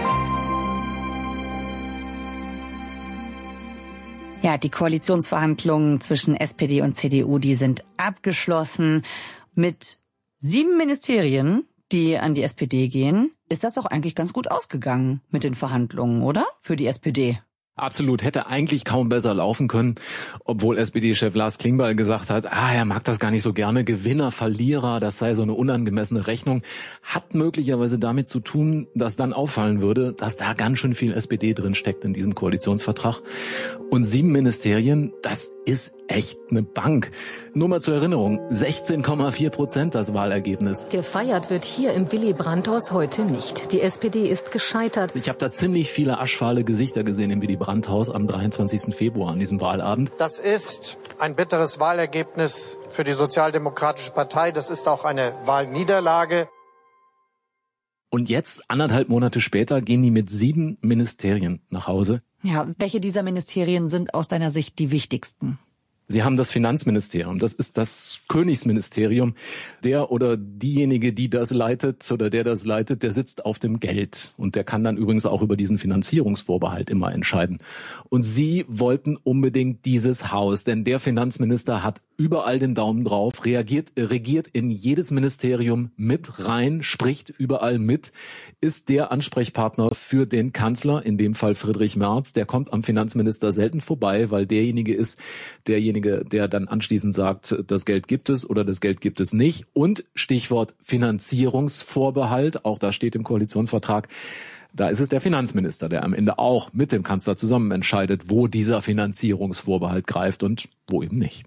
Ja, die Koalitionsverhandlungen zwischen S P D und C D U, die sind abgeschlossen. Mit sieben Ministerien, die an die S P D gehen, ist das doch eigentlich ganz gut ausgegangen mit den Verhandlungen, oder? Für die S P D. Absolut, hätte eigentlich kaum besser laufen können, obwohl S P D-Chef Lars Klingbeil gesagt hat, ah, er mag das gar nicht so gerne, Gewinner, Verlierer, das sei so eine unangemessene Rechnung, hat möglicherweise damit zu tun, dass dann auffallen würde, dass da ganz schön viel S P D drin steckt in diesem Koalitionsvertrag. Und sieben Ministerien, das ist echt eine Bank. Nur mal zur Erinnerung, sechzehn Komma vier Prozent das Wahlergebnis. Gefeiert wird hier im Willy-Brandt-Haus heute nicht. Die S P D ist gescheitert. Ich habe da ziemlich viele aschfahle Gesichter gesehen im Willy-Brandt-Haus am dreiundzwanzigsten Februar an diesem Wahlabend. Das ist ein bitteres Wahlergebnis für die Sozialdemokratische Partei. Das ist auch eine Wahlniederlage. Und jetzt, anderthalb Monate später, gehen die mit sieben Ministerien nach Hause. Ja, welche dieser Ministerien sind aus deiner Sicht die wichtigsten? Sie haben das Finanzministerium, das ist das Königsministerium. Der oder diejenige, die das leitet oder der das leitet, der sitzt auf dem Geld. Und der kann dann übrigens auch über diesen Finanzierungsvorbehalt immer entscheiden. Und Sie wollten unbedingt dieses Haus, denn der Finanzminister hat überall den Daumen drauf, reagiert, regiert in jedes Ministerium mit rein, spricht überall mit, ist der Ansprechpartner für den Kanzler, in dem Fall Friedrich Merz. Der kommt am Finanzminister selten vorbei, weil derjenige ist, derjenige, der dann anschließend sagt, das Geld gibt es oder das Geld gibt es nicht. Und Stichwort Finanzierungsvorbehalt, auch da steht im Koalitionsvertrag, da ist es der Finanzminister, der am Ende auch mit dem Kanzler zusammen entscheidet, wo dieser Finanzierungsvorbehalt greift und wo eben nicht.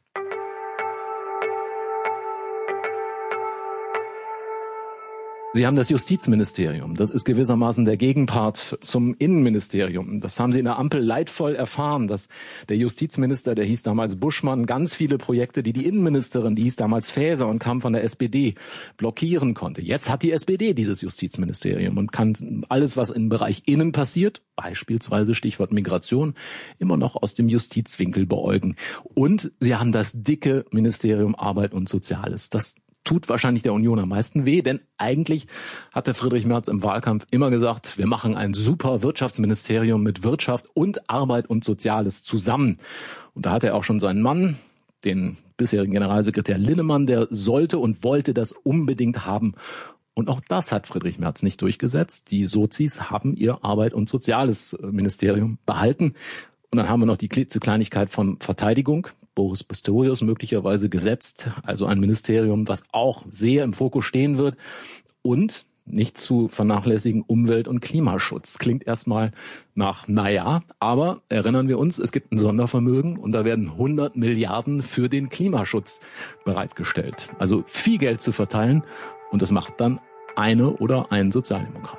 Sie haben das Justizministerium. Das ist gewissermaßen der Gegenpart zum Innenministerium. Das haben Sie in der Ampel leidvoll erfahren, dass der Justizminister, der hieß damals Buschmann, ganz viele Projekte, die die Innenministerin, die hieß damals Faeser und kam von der S P D, blockieren konnte. Jetzt hat die S P D dieses Justizministerium und kann alles, was im Bereich Innen passiert, beispielsweise Stichwort Migration, immer noch aus dem Justizwinkel beäugen. Und Sie haben das dicke Ministerium Arbeit und Soziales. Das tut wahrscheinlich der Union am meisten weh, denn eigentlich hatte Friedrich Merz im Wahlkampf immer gesagt, wir machen ein super Wirtschaftsministerium mit Wirtschaft und Arbeit und Soziales zusammen. Und da hatte er auch schon seinen Mann, den bisherigen Generalsekretär Linnemann, der sollte und wollte das unbedingt haben. Und auch das hat Friedrich Merz nicht durchgesetzt. Die Sozis haben ihr Arbeit und Soziales Ministerium behalten. Und dann haben wir noch die Kleinigkeit von Verteidigung. Boris Pistorius möglicherweise gesetzt, also ein Ministerium, das auch sehr im Fokus stehen wird. Und nicht zu vernachlässigen Umwelt- und Klimaschutz. Klingt erstmal nach, naja, aber erinnern wir uns, es gibt ein Sondervermögen und da werden hundert Milliarden für den Klimaschutz bereitgestellt. Also viel Geld zu verteilen und das macht dann eine oder ein Sozialdemokrat.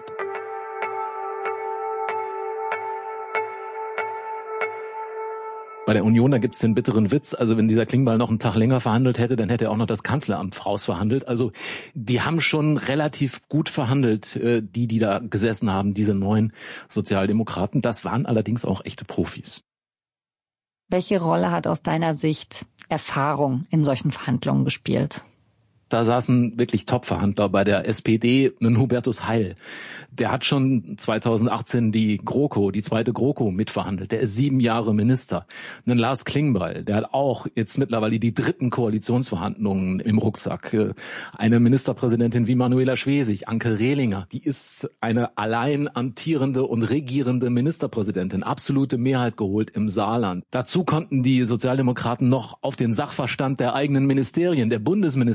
Bei der Union, da gibt's den bitteren Witz, also wenn dieser Klingbeil noch einen Tag länger verhandelt hätte, dann hätte er auch noch das Kanzleramt rausverhandelt. Also die haben schon relativ gut verhandelt, die, die da gesessen haben, diese neuen Sozialdemokraten. Das waren allerdings auch echte Profis. Welche Rolle hat aus deiner Sicht Erfahrung in solchen Verhandlungen gespielt? Da saßen wirklich Top-Verhandler bei der S P D, ein Hubertus Heil. Der hat schon zweitausendachtzehn die GroKo, die zweite GroKo mitverhandelt. Der ist sieben Jahre Minister. Ein Lars Klingbeil, der hat auch jetzt mittlerweile die dritten Koalitionsverhandlungen im Rucksack. Eine Ministerpräsidentin wie Manuela Schwesig, Anke Rehlinger, die ist eine allein amtierende und regierende Ministerpräsidentin. Absolute Mehrheit geholt im Saarland. Dazu konnten die Sozialdemokraten noch auf den Sachverstand der eigenen Ministerien, der Bundesministerien,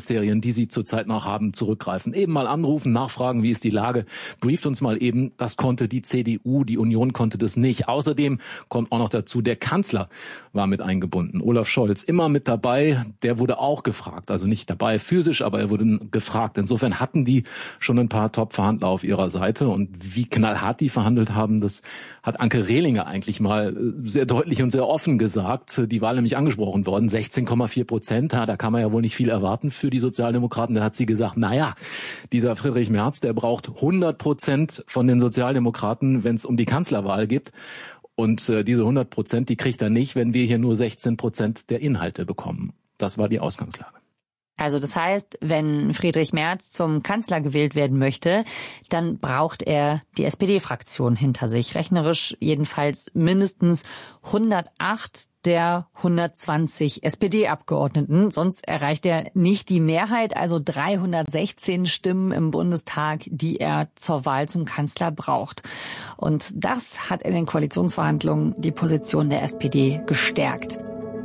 die sie zurzeit noch haben, zurückgreifen. Eben mal anrufen, nachfragen, wie ist die Lage, brieft uns mal eben. Das konnte die C D U, die Union konnte das nicht. Außerdem kommt auch noch dazu, der Kanzler war mit eingebunden. Olaf Scholz, immer mit dabei, der wurde auch gefragt. Also nicht dabei physisch, aber er wurde gefragt. Insofern hatten die schon ein paar Top-Verhandler auf ihrer Seite. Und wie knallhart die verhandelt haben, das hat Anke Rehlinger eigentlich mal sehr deutlich und sehr offen gesagt. Die war nämlich angesprochen worden, sechzehn Komma vier Prozent. Da kann man ja wohl nicht viel erwarten für die Sozialdemokraten. Da hat sie gesagt, naja, dieser Friedrich Merz, der braucht hundert Prozent von den Sozialdemokraten, wenn es um die Kanzlerwahl geht. Und äh, diese hundert Prozent, die kriegt er nicht, wenn wir hier nur sechzehn Prozent der Inhalte bekommen. Das war die Ausgangslage. Also das heißt, wenn Friedrich Merz zum Kanzler gewählt werden möchte, dann braucht er die S P D-Fraktion hinter sich. Rechnerisch jedenfalls mindestens hundertacht der hundertzwanzig S P D-Abgeordneten. Sonst erreicht er nicht die Mehrheit, also dreihundertsechzehn Stimmen im Bundestag, die er zur Wahl zum Kanzler braucht. Und das hat in den Koalitionsverhandlungen die Position der S P D gestärkt.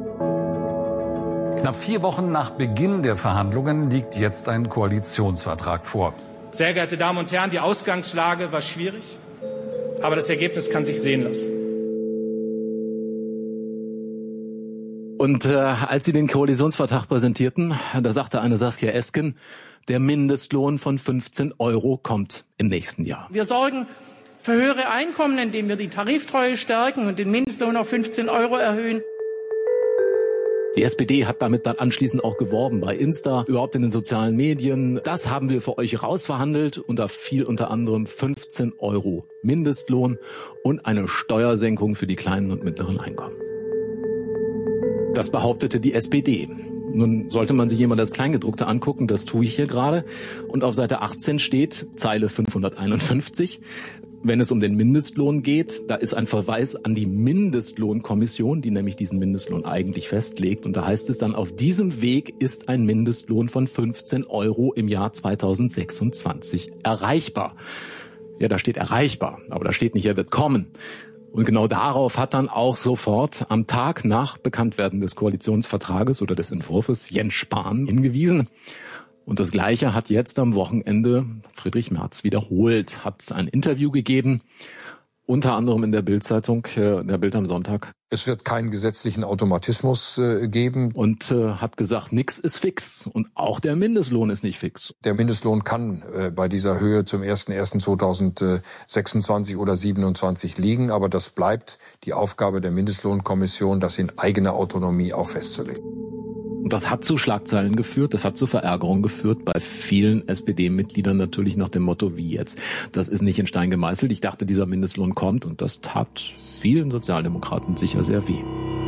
Knapp vier Wochen nach Beginn der Verhandlungen liegt jetzt ein Koalitionsvertrag vor. Sehr geehrte Damen und Herren, die Ausgangslage war schwierig, aber das Ergebnis kann sich sehen lassen. Und äh, als sie den Koalitionsvertrag präsentierten, da sagte eine Saskia Esken, der Mindestlohn von fünfzehn Euro kommt im nächsten Jahr. Wir sorgen für höhere Einkommen, indem wir die Tariftreue stärken und den Mindestlohn auf fünfzehn Euro erhöhen. Die S P D hat damit dann anschließend auch geworben, bei Insta, überhaupt in den sozialen Medien. Das haben wir für euch rausverhandelt und da fiel unter anderem fünfzehn Euro Mindestlohn und eine Steuersenkung für die kleinen und mittleren Einkommen. Das behauptete die S P D. Nun sollte man sich jemand das Kleingedruckte angucken, das tue ich hier gerade. Und auf Seite achtzehn steht, Zeile fünfhunderteinundfünfzig, wenn es um den Mindestlohn geht, da ist ein Verweis an die Mindestlohnkommission, die nämlich diesen Mindestlohn eigentlich festlegt. Und da heißt es dann, auf diesem Weg ist ein Mindestlohn von fünfzehn Euro im Jahr zweitausendsechsundzwanzig erreichbar. Ja, da steht erreichbar, aber da steht nicht, er wird kommen. Und genau darauf hat dann auch sofort am Tag nach Bekanntwerden des Koalitionsvertrages oder des Entwurfs Jens Spahn hingewiesen. Und das Gleiche hat jetzt am Wochenende Friedrich Merz wiederholt, hat ein Interview gegeben, unter anderem in der Bild-Zeitung, in der Bild am Sonntag. Es wird keinen gesetzlichen Automatismus äh, geben. Und äh, hat gesagt, nix ist fix. Und auch der Mindestlohn ist nicht fix. Der Mindestlohn kann äh, bei dieser Höhe zum ersten ersten zweitausendsechsundzwanzig oder siebenundzwanzig liegen. Aber das bleibt die Aufgabe der Mindestlohnkommission, das in eigener Autonomie auch festzulegen. Und das hat zu Schlagzeilen geführt, das hat zu Verärgerung geführt bei vielen S P D-Mitgliedern natürlich nach dem Motto, wie jetzt? Das ist nicht in Stein gemeißelt. Ich dachte, dieser Mindestlohn kommt und das tat vielen Sozialdemokraten sicher sehr weh.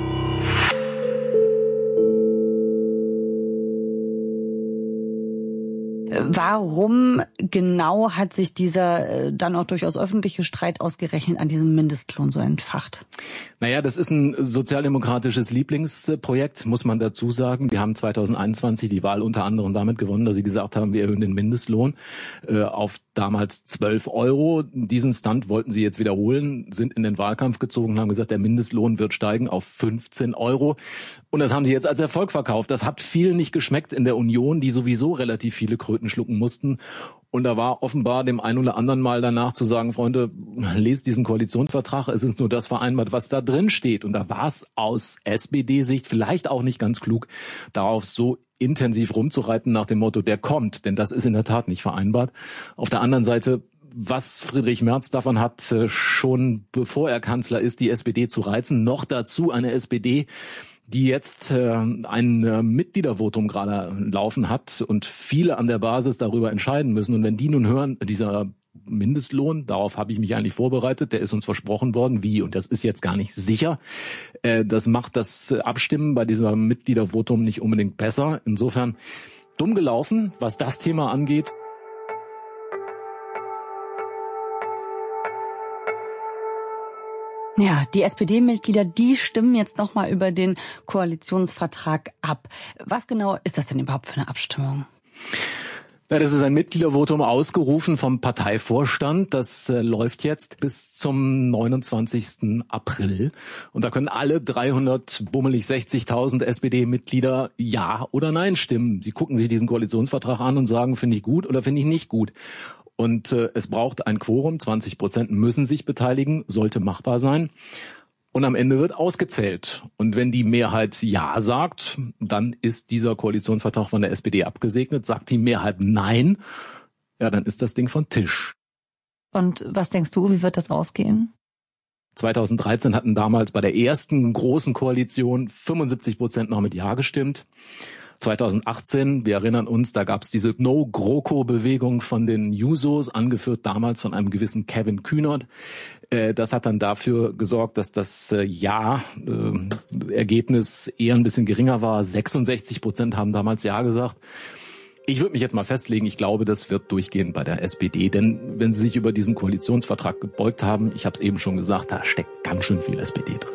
Warum genau hat sich dieser dann auch durchaus öffentliche Streit ausgerechnet an diesem Mindestlohn so entfacht? Naja, das ist ein sozialdemokratisches Lieblingsprojekt, muss man dazu sagen. Wir haben zweitausendeinundzwanzig die Wahl unter anderem damit gewonnen, dass sie gesagt haben, wir erhöhen den Mindestlohn äh, auf damals zwölf Euro. Diesen Stunt wollten sie jetzt wiederholen, sind in den Wahlkampf gezogen und haben gesagt, der Mindestlohn wird steigen auf fünfzehn Euro. Und das haben sie jetzt als Erfolg verkauft. Das hat vielen nicht geschmeckt in der Union, die sowieso relativ viele Kröten schlucken mussten. Und da war offenbar dem einen oder anderen mal danach zu sagen, Freunde, lest diesen Koalitionsvertrag, es ist nur das vereinbart, was da drin steht. Und da war es aus S P D-Sicht vielleicht auch nicht ganz klug, darauf so intensiv rumzureiten nach dem Motto, der kommt. Denn das ist in der Tat nicht vereinbart. Auf der anderen Seite, was Friedrich Merz davon hat, schon bevor er Kanzler ist, die S P D zu reizen, noch dazu eine S P D, die jetzt äh, ein äh, Mitgliedervotum gerade laufen hat und viele an der Basis darüber entscheiden müssen. Und wenn die nun hören, dieser Mindestlohn, darauf habe ich mich eigentlich vorbereitet, der ist uns versprochen worden, wie, und das ist jetzt gar nicht sicher, äh, das macht das Abstimmen bei diesem Mitgliedervotum nicht unbedingt besser. Insofern dumm gelaufen, was das Thema angeht. Ja, die S P D-Mitglieder, die stimmen jetzt nochmal über den Koalitionsvertrag ab. Was genau ist das denn überhaupt für eine Abstimmung? Ja, das ist ein Mitgliedervotum ausgerufen vom Parteivorstand. Das äh, läuft jetzt bis zum neunundzwanzigsten April. Und da können alle dreihundert, bummelig sechzigtausend S P D-Mitglieder Ja oder Nein stimmen. Sie gucken sich diesen Koalitionsvertrag an und sagen, finde ich gut oder finde ich nicht gut. Und äh, es braucht ein Quorum, zwanzig Prozent müssen sich beteiligen, sollte machbar sein. Und am Ende wird ausgezählt. Und wenn die Mehrheit Ja sagt, dann ist dieser Koalitionsvertrag von der S P D abgesegnet. Sagt die Mehrheit Nein, ja, dann ist das Ding von Tisch. Und was denkst du, wie wird das ausgehen? zweitausenddreizehn hatten damals bei der ersten großen Koalition fünfundsiebzig Prozent noch mit Ja gestimmt. zweitausendachtzehn, wir erinnern uns, da gab es diese No-GroKo-Bewegung von den Jusos, angeführt damals von einem gewissen Kevin Kühnert. Das hat dann dafür gesorgt, dass das Ja-Ergebnis eher ein bisschen geringer war. sechsundsechzig Prozent haben damals Ja gesagt. Ich würde mich jetzt mal festlegen, ich glaube, das wird durchgehen bei der S P D. Denn wenn Sie sich über diesen Koalitionsvertrag gebeugt haben, ich habe es eben schon gesagt, da steckt ganz schön viel S P D drin.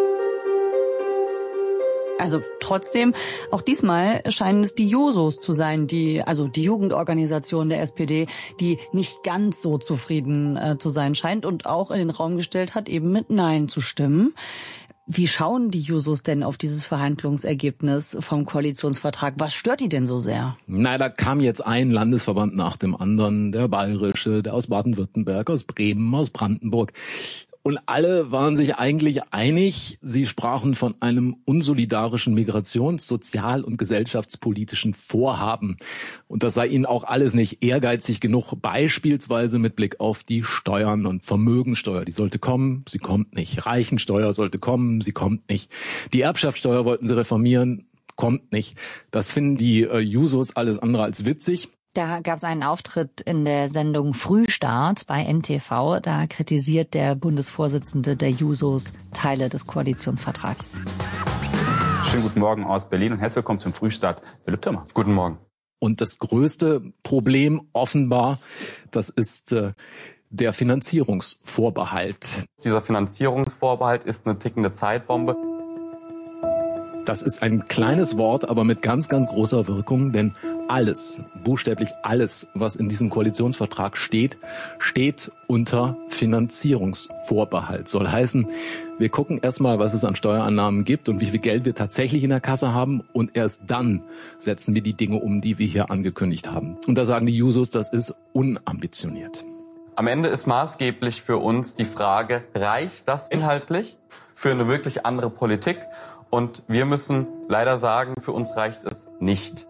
Also trotzdem, auch diesmal scheinen es die Jusos zu sein, die, also die Jugendorganisation der S P D, die nicht ganz so zufrieden äh, zu sein scheint und auch in den Raum gestellt hat, eben mit Nein zu stimmen. Wie schauen die Jusos denn auf dieses Verhandlungsergebnis vom Koalitionsvertrag? Was stört die denn so sehr? Na, da kam jetzt ein Landesverband nach dem anderen, der bayerische, der aus Baden-Württemberg, aus Bremen, aus Brandenburg. Und alle waren sich eigentlich einig, sie sprachen von einem unsolidarischen Migrations-, sozial- und gesellschaftspolitischen Vorhaben. Und das sei ihnen auch alles nicht ehrgeizig genug, beispielsweise mit Blick auf die Steuern und Vermögensteuer. Die sollte kommen, sie kommt nicht. Reichensteuer sollte kommen, sie kommt nicht. Die Erbschaftssteuer wollten sie reformieren, kommt nicht. Das finden die äh, Jusos alles andere als witzig. Da gab es einen Auftritt in der Sendung Frühstart bei N T V. Da kritisiert der Bundesvorsitzende der Jusos Teile des Koalitionsvertrags. Schönen guten Morgen aus Berlin und herzlich willkommen zum Frühstart. Philipp Thürmer. Guten Morgen. Und das größte Problem offenbar, das ist äh, der Finanzierungsvorbehalt. Dieser Finanzierungsvorbehalt ist eine tickende Zeitbombe. Das ist ein kleines Wort, aber mit ganz, ganz großer Wirkung, denn alles, buchstäblich alles, was in diesem Koalitionsvertrag steht, steht unter Finanzierungsvorbehalt. Soll heißen, wir gucken erstmal, was es an Steuereinnahmen gibt und wie viel Geld wir tatsächlich in der Kasse haben und erst dann setzen wir die Dinge um, die wir hier angekündigt haben. Und da sagen die Jusos, das ist unambitioniert. Am Ende ist maßgeblich für uns die Frage, reicht das inhaltlich für eine wirklich andere Politik? Und wir müssen leider sagen, für uns reicht es nicht.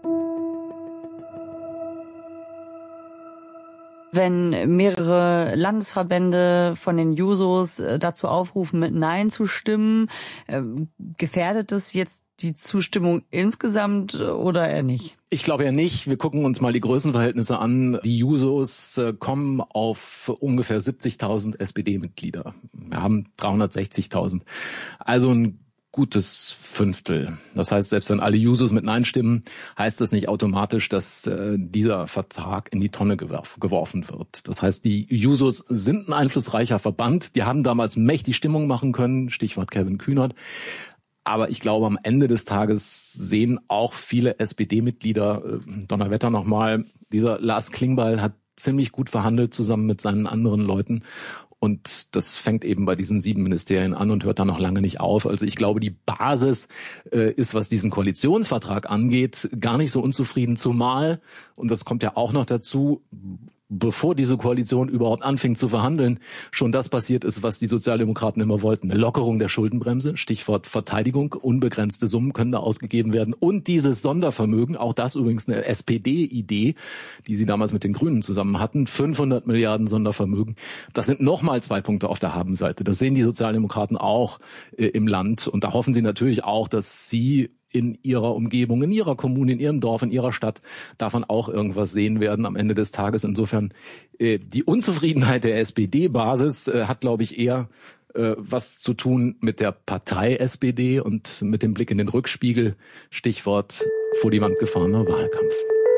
Wenn mehrere Landesverbände von den Jusos dazu aufrufen, mit Nein zu stimmen, gefährdet es jetzt die Zustimmung insgesamt oder eher nicht? Ich glaube ja nicht. Wir gucken uns mal die Größenverhältnisse an. Die Jusos kommen auf ungefähr siebzigtausend S P D-Mitglieder. Wir haben dreihundertsechzigtausend. Also ein gutes Fünftel. Das heißt, selbst wenn alle Jusos mit Nein stimmen, heißt das nicht automatisch, dass äh, dieser Vertrag in die Tonne gewerf, geworfen wird. Das heißt, die Jusos sind ein einflussreicher Verband. Die haben damals mächtig Stimmung machen können, Stichwort Kevin Kühnert. Aber ich glaube, am Ende des Tages sehen auch viele S P D-Mitglieder, äh, Donnerwetter nochmal, dieser Lars Klingbeil hat ziemlich gut verhandelt zusammen mit seinen anderen Leuten. Und das fängt eben bei diesen sieben Ministerien an und hört dann noch lange nicht auf. Also ich glaube, die Basis äh, ist, was diesen Koalitionsvertrag angeht, gar nicht so unzufrieden. Zumal, und das kommt ja auch noch dazu, bevor diese Koalition überhaupt anfing zu verhandeln, schon das passiert ist, was die Sozialdemokraten immer wollten. Eine Lockerung der Schuldenbremse, Stichwort Verteidigung, unbegrenzte Summen können da ausgegeben werden. Und dieses Sondervermögen, auch das übrigens eine S P D-Idee, die sie damals mit den Grünen zusammen hatten, fünfhundert Milliarden Sondervermögen. Das sind nochmal zwei Punkte auf der Habenseite. Das sehen die Sozialdemokraten auch äh, im Land. Und da hoffen sie natürlich auch, dass sie in ihrer Umgebung, in ihrer Kommune, in ihrem Dorf, in ihrer Stadt davon auch irgendwas sehen werden am Ende des Tages. Insofern äh, die Unzufriedenheit der S P D-Basis äh, hat, glaube ich, eher äh, was zu tun mit der Partei S P D und mit dem Blick in den Rückspiegel. Stichwort vor die Wand gefahrener Wahlkampf.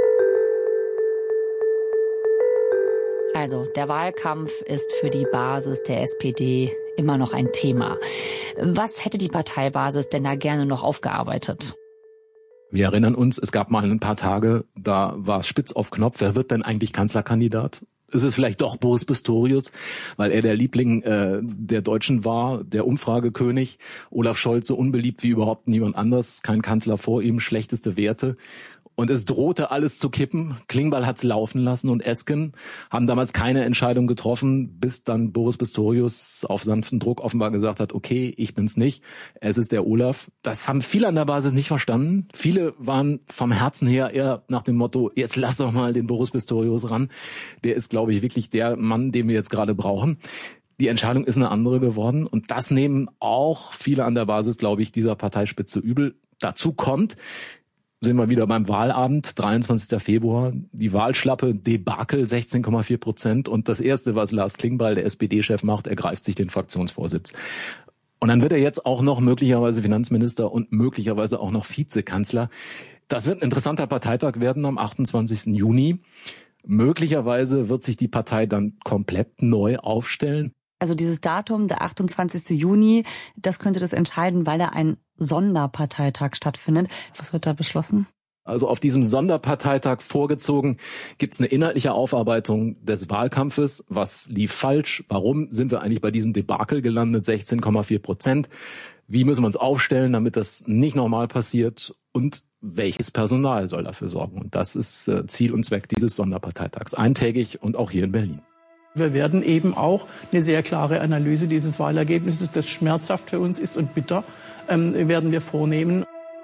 Also der Wahlkampf ist für die Basis der S P D immer noch ein Thema. Was hätte die Parteibasis denn da gerne noch aufgearbeitet? Wir erinnern uns, es gab mal ein paar Tage, da war es spitz auf Knopf. Wer wird denn eigentlich Kanzlerkandidat? Ist es vielleicht doch Boris Pistorius, weil er der Liebling äh, der Deutschen war, der Umfragekönig. Olaf Scholz so unbeliebt wie überhaupt niemand anders, kein Kanzler vor ihm, schlechteste Werte. Und es drohte alles zu kippen. Klingbeil hat's laufen lassen und Esken haben damals keine Entscheidung getroffen, bis dann Boris Pistorius auf sanften Druck offenbar gesagt hat, okay, ich bin's nicht, es ist der Olaf. Das haben viele an der Basis nicht verstanden. Viele waren vom Herzen her eher nach dem Motto, jetzt lass doch mal den Boris Pistorius ran. Der ist, glaube ich, wirklich der Mann, den wir jetzt gerade brauchen. Die Entscheidung ist eine andere geworden und das nehmen auch viele an der Basis, glaube ich, dieser Parteispitze übel. Dazu kommt, sind wir wieder beim Wahlabend, dreiundzwanzigster Februar, die Wahlschlappe, Debakel, sechzehn Komma vier Prozent. Und das Erste, was Lars Klingbeil, der S P D-Chef, macht, er greift sich den Fraktionsvorsitz. Und dann wird er jetzt auch noch möglicherweise Finanzminister und möglicherweise auch noch Vizekanzler. Das wird ein interessanter Parteitag werden am achtundzwanzigsten Juni. Möglicherweise wird sich die Partei dann komplett neu aufstellen. Also dieses Datum, der achtundzwanzigsten Juni, das könnte das entscheiden, weil da ein Sonderparteitag stattfindet. Was wird da beschlossen? Also auf diesem Sonderparteitag vorgezogen gibt's eine inhaltliche Aufarbeitung des Wahlkampfes. Was lief falsch? Warum sind wir eigentlich bei diesem Debakel gelandet? sechzehn Komma vier Prozent. Wie müssen wir uns aufstellen, damit das nicht nochmal passiert? Und welches Personal soll dafür sorgen? Und das ist Ziel und Zweck dieses Sonderparteitags. Eintägig und auch hier in Berlin. Wir werden eben auch eine sehr klare Analyse dieses Wahlergebnisses, das schmerzhaft für uns ist und bitter, ähm, werden wir vornehmen.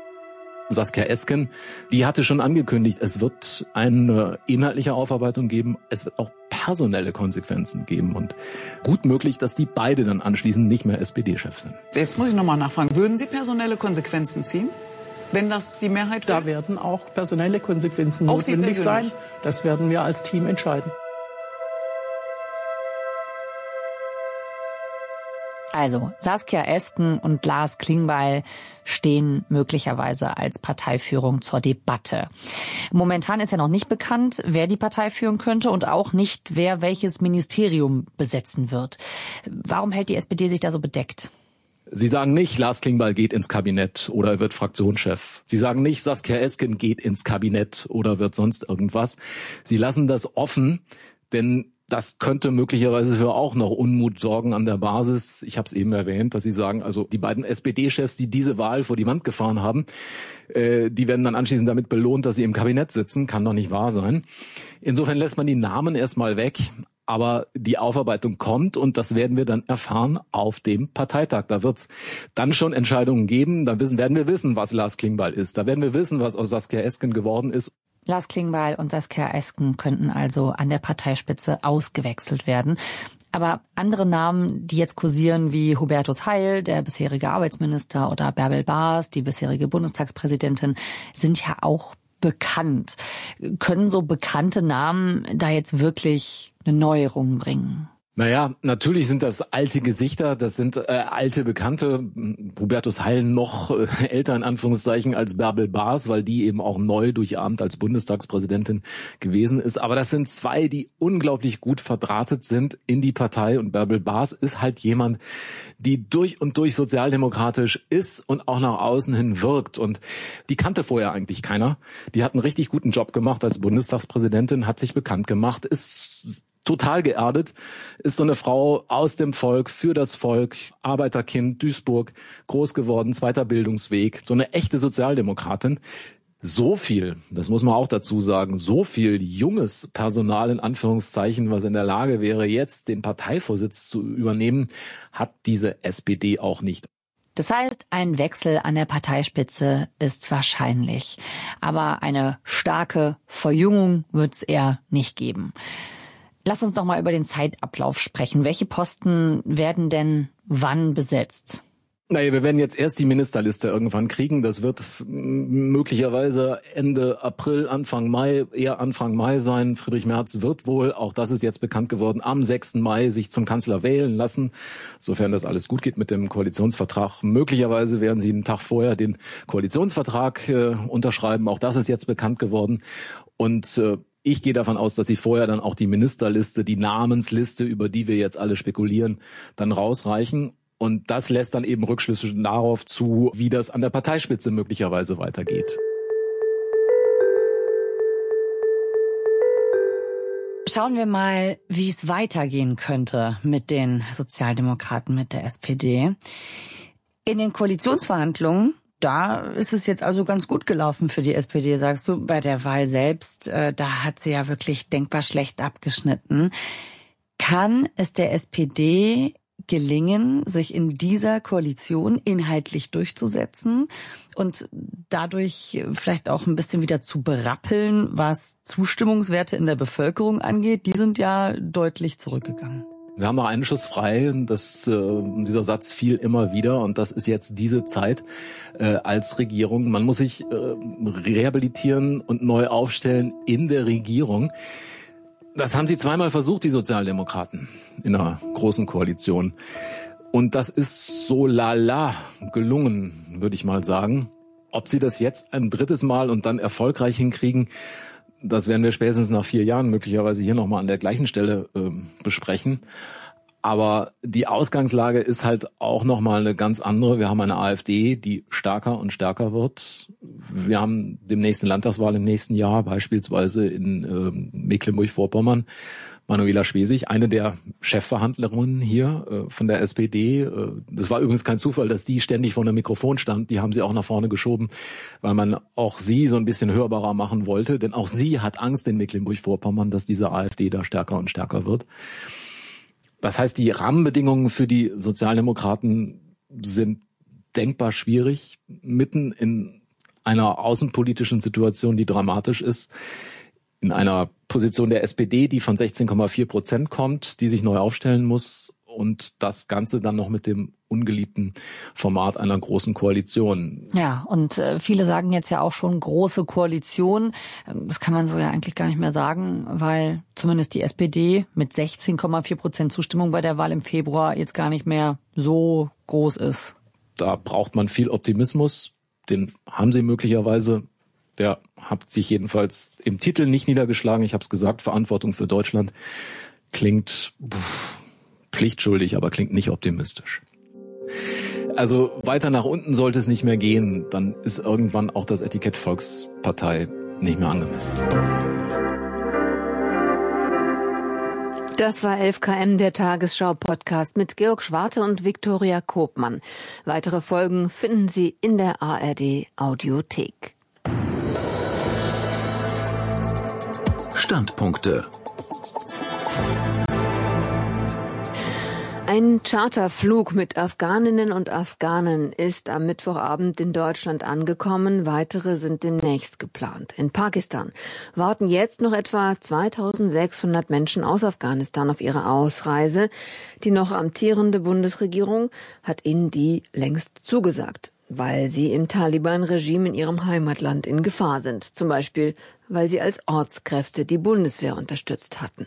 Saskia Esken, die hatte schon angekündigt, es wird eine inhaltliche Aufarbeitung geben, es wird auch personelle Konsequenzen geben und gut möglich, dass die beide dann anschließend nicht mehr S P D-Chef sind. Jetzt muss ich nochmal nachfragen, würden Sie personelle Konsequenzen ziehen, wenn das die Mehrheit will? Da werden auch personelle Konsequenzen auch notwendig sein. Das werden wir als Team entscheiden. Also Saskia Esken und Lars Klingbeil stehen möglicherweise als Parteiführung zur Debatte. Momentan ist ja noch nicht bekannt, wer die Partei führen könnte und auch nicht, wer welches Ministerium besetzen wird. Warum hält die S P D sich da so bedeckt? Sie sagen nicht, Lars Klingbeil geht ins Kabinett oder er wird Fraktionschef. Sie sagen nicht, Saskia Esken geht ins Kabinett oder wird sonst irgendwas. Sie lassen das offen, denn das könnte möglicherweise für auch noch Unmut sorgen an der Basis. Ich habe es eben erwähnt, dass Sie sagen, also die beiden S P D-Chefs, die diese Wahl vor die Wand gefahren haben, äh, die werden dann anschließend damit belohnt, dass sie im Kabinett sitzen. Kann doch nicht wahr sein. Insofern lässt man die Namen erstmal weg. Aber die Aufarbeitung kommt und das werden wir dann erfahren auf dem Parteitag. Da wird's dann schon Entscheidungen geben. Da wissen, werden wir wissen, was Lars Klingbeil ist. Da werden wir wissen, was aus Saskia Esken geworden ist. Lars Klingbeil und Saskia Esken könnten also an der Parteispitze ausgewechselt werden. Aber andere Namen, die jetzt kursieren, wie Hubertus Heil, der bisherige Arbeitsminister, oder Bärbel Baas, die bisherige Bundestagspräsidentin, sind ja auch bekannt. Können so bekannte Namen da jetzt wirklich eine Neuerung bringen? Naja, natürlich sind das alte Gesichter, das sind äh, alte Bekannte. Hubertus Heil noch äh, älter in Anführungszeichen als Bärbel Baas, weil die eben auch neu durch ihr Amt als Bundestagspräsidentin gewesen ist. Aber das sind zwei, die unglaublich gut verdrahtet sind in die Partei. Und Bärbel Baas ist halt jemand, die durch und durch sozialdemokratisch ist und auch nach außen hin wirkt. Und die kannte vorher eigentlich keiner. Die hat einen richtig guten Job gemacht als Bundestagspräsidentin, hat sich bekannt gemacht, ist total geerdet, ist so eine Frau aus dem Volk, für das Volk, Arbeiterkind, Duisburg, groß geworden, zweiter Bildungsweg, so eine echte Sozialdemokratin. So viel, das muss man auch dazu sagen, so viel junges Personal in Anführungszeichen, was in der Lage wäre, jetzt den Parteivorsitz zu übernehmen, hat diese S P D auch nicht. Das heißt, ein Wechsel an der Parteispitze ist wahrscheinlich. Aber eine starke Verjüngung wird es eher nicht geben. Lass uns doch mal über den Zeitablauf sprechen. Welche Posten werden denn wann besetzt? Naja, wir werden jetzt erst die Ministerliste irgendwann kriegen. Das wird möglicherweise Ende April, Anfang Mai, eher Anfang Mai sein. Friedrich Merz wird wohl, auch das ist jetzt bekannt geworden, am sechsten Mai sich zum Kanzler wählen lassen, sofern das alles gut geht mit dem Koalitionsvertrag. Möglicherweise werden sie einen Tag vorher den Koalitionsvertrag äh, unterschreiben. Auch das ist jetzt bekannt geworden. Und äh, ich gehe davon aus, dass sie vorher dann auch die Ministerliste, die Namensliste, über die wir jetzt alle spekulieren, dann rausreichen. Und das lässt dann eben Rückschlüsse darauf zu, wie das an der Parteispitze möglicherweise weitergeht. Schauen wir mal, wie es weitergehen könnte mit den Sozialdemokraten, mit der S P D. In den Koalitionsverhandlungen, da ist es jetzt also ganz gut gelaufen für die S P D, sagst du. Bei der Wahl selbst, äh, da hat sie ja wirklich denkbar schlecht abgeschnitten. Kann es der S P D gelingen, sich in dieser Koalition inhaltlich durchzusetzen und dadurch vielleicht auch ein bisschen wieder zu berappeln, was Zustimmungswerte in der Bevölkerung angeht? Die sind ja deutlich zurückgegangen. Wir haben noch einen Schuss frei, das, äh, dieser Satz fiel immer wieder und das ist jetzt diese Zeit äh, als Regierung. Man muss sich äh, rehabilitieren und neu aufstellen in der Regierung. Das haben sie zweimal versucht, die Sozialdemokraten, in einer großen Koalition. Und das ist so lala gelungen, würde ich mal sagen. Ob sie das jetzt ein drittes Mal und dann erfolgreich hinkriegen, das werden wir spätestens nach vier Jahren möglicherweise hier nochmal an der gleichen Stelle äh, besprechen. Aber die Ausgangslage ist halt auch nochmal eine ganz andere. Wir haben eine AfD, die stärker und stärker wird. Wir haben demnächst eine Landtagswahl im nächsten Jahr, beispielsweise in äh, Mecklenburg-Vorpommern. Manuela Schwesig, eine der Chefverhandlerinnen hier äh, von der S P D. Äh, das war übrigens kein Zufall, dass die ständig vor dem Mikrofon stand. Die haben sie auch nach vorne geschoben, weil man auch sie so ein bisschen hörbarer machen wollte. Denn auch sie hat Angst in Mecklenburg-Vorpommern, dass diese AfD da stärker und stärker wird. Das heißt, die Rahmenbedingungen für die Sozialdemokraten sind denkbar schwierig, mitten in einer außenpolitischen Situation, die dramatisch ist, in einer Position der S P D, die von sechzehn Komma vier Prozent kommt, die sich neu aufstellen muss und das Ganze dann noch mit dem ungeliebten Format einer großen Koalition. Ja, und äh, viele sagen jetzt ja auch schon große Koalition. Das kann man so ja eigentlich gar nicht mehr sagen, weil zumindest die S P D mit sechzehn Komma vier Prozent Zustimmung bei der Wahl im Februar jetzt gar nicht mehr so groß ist. Da braucht man viel Optimismus. Den haben sie möglicherweise. Der hat sich jedenfalls im Titel nicht niedergeschlagen. Ich habe es gesagt, Verantwortung für Deutschland klingt pff, pflichtschuldig, aber klingt nicht optimistisch. Also weiter nach unten sollte es nicht mehr gehen. Dann ist irgendwann auch das Etikett Volkspartei nicht mehr angemessen. Das war elf K M, der Tagesschau-Podcast mit Georg Schwarte und Viktoria Kobmann. Weitere Folgen finden Sie in der A R D-Audiothek. Standpunkte. Ein Charterflug mit Afghaninnen und Afghanen ist am Mittwochabend in Deutschland angekommen. Weitere sind demnächst geplant. In Pakistan warten jetzt noch etwa zweitausendsechshundert Menschen aus Afghanistan auf ihre Ausreise. Die noch amtierende Bundesregierung hat ihnen die längst zugesagt, weil sie im Taliban-Regime in ihrem Heimatland in Gefahr sind. Zum Beispiel, weil sie als Ortskräfte die Bundeswehr unterstützt hatten.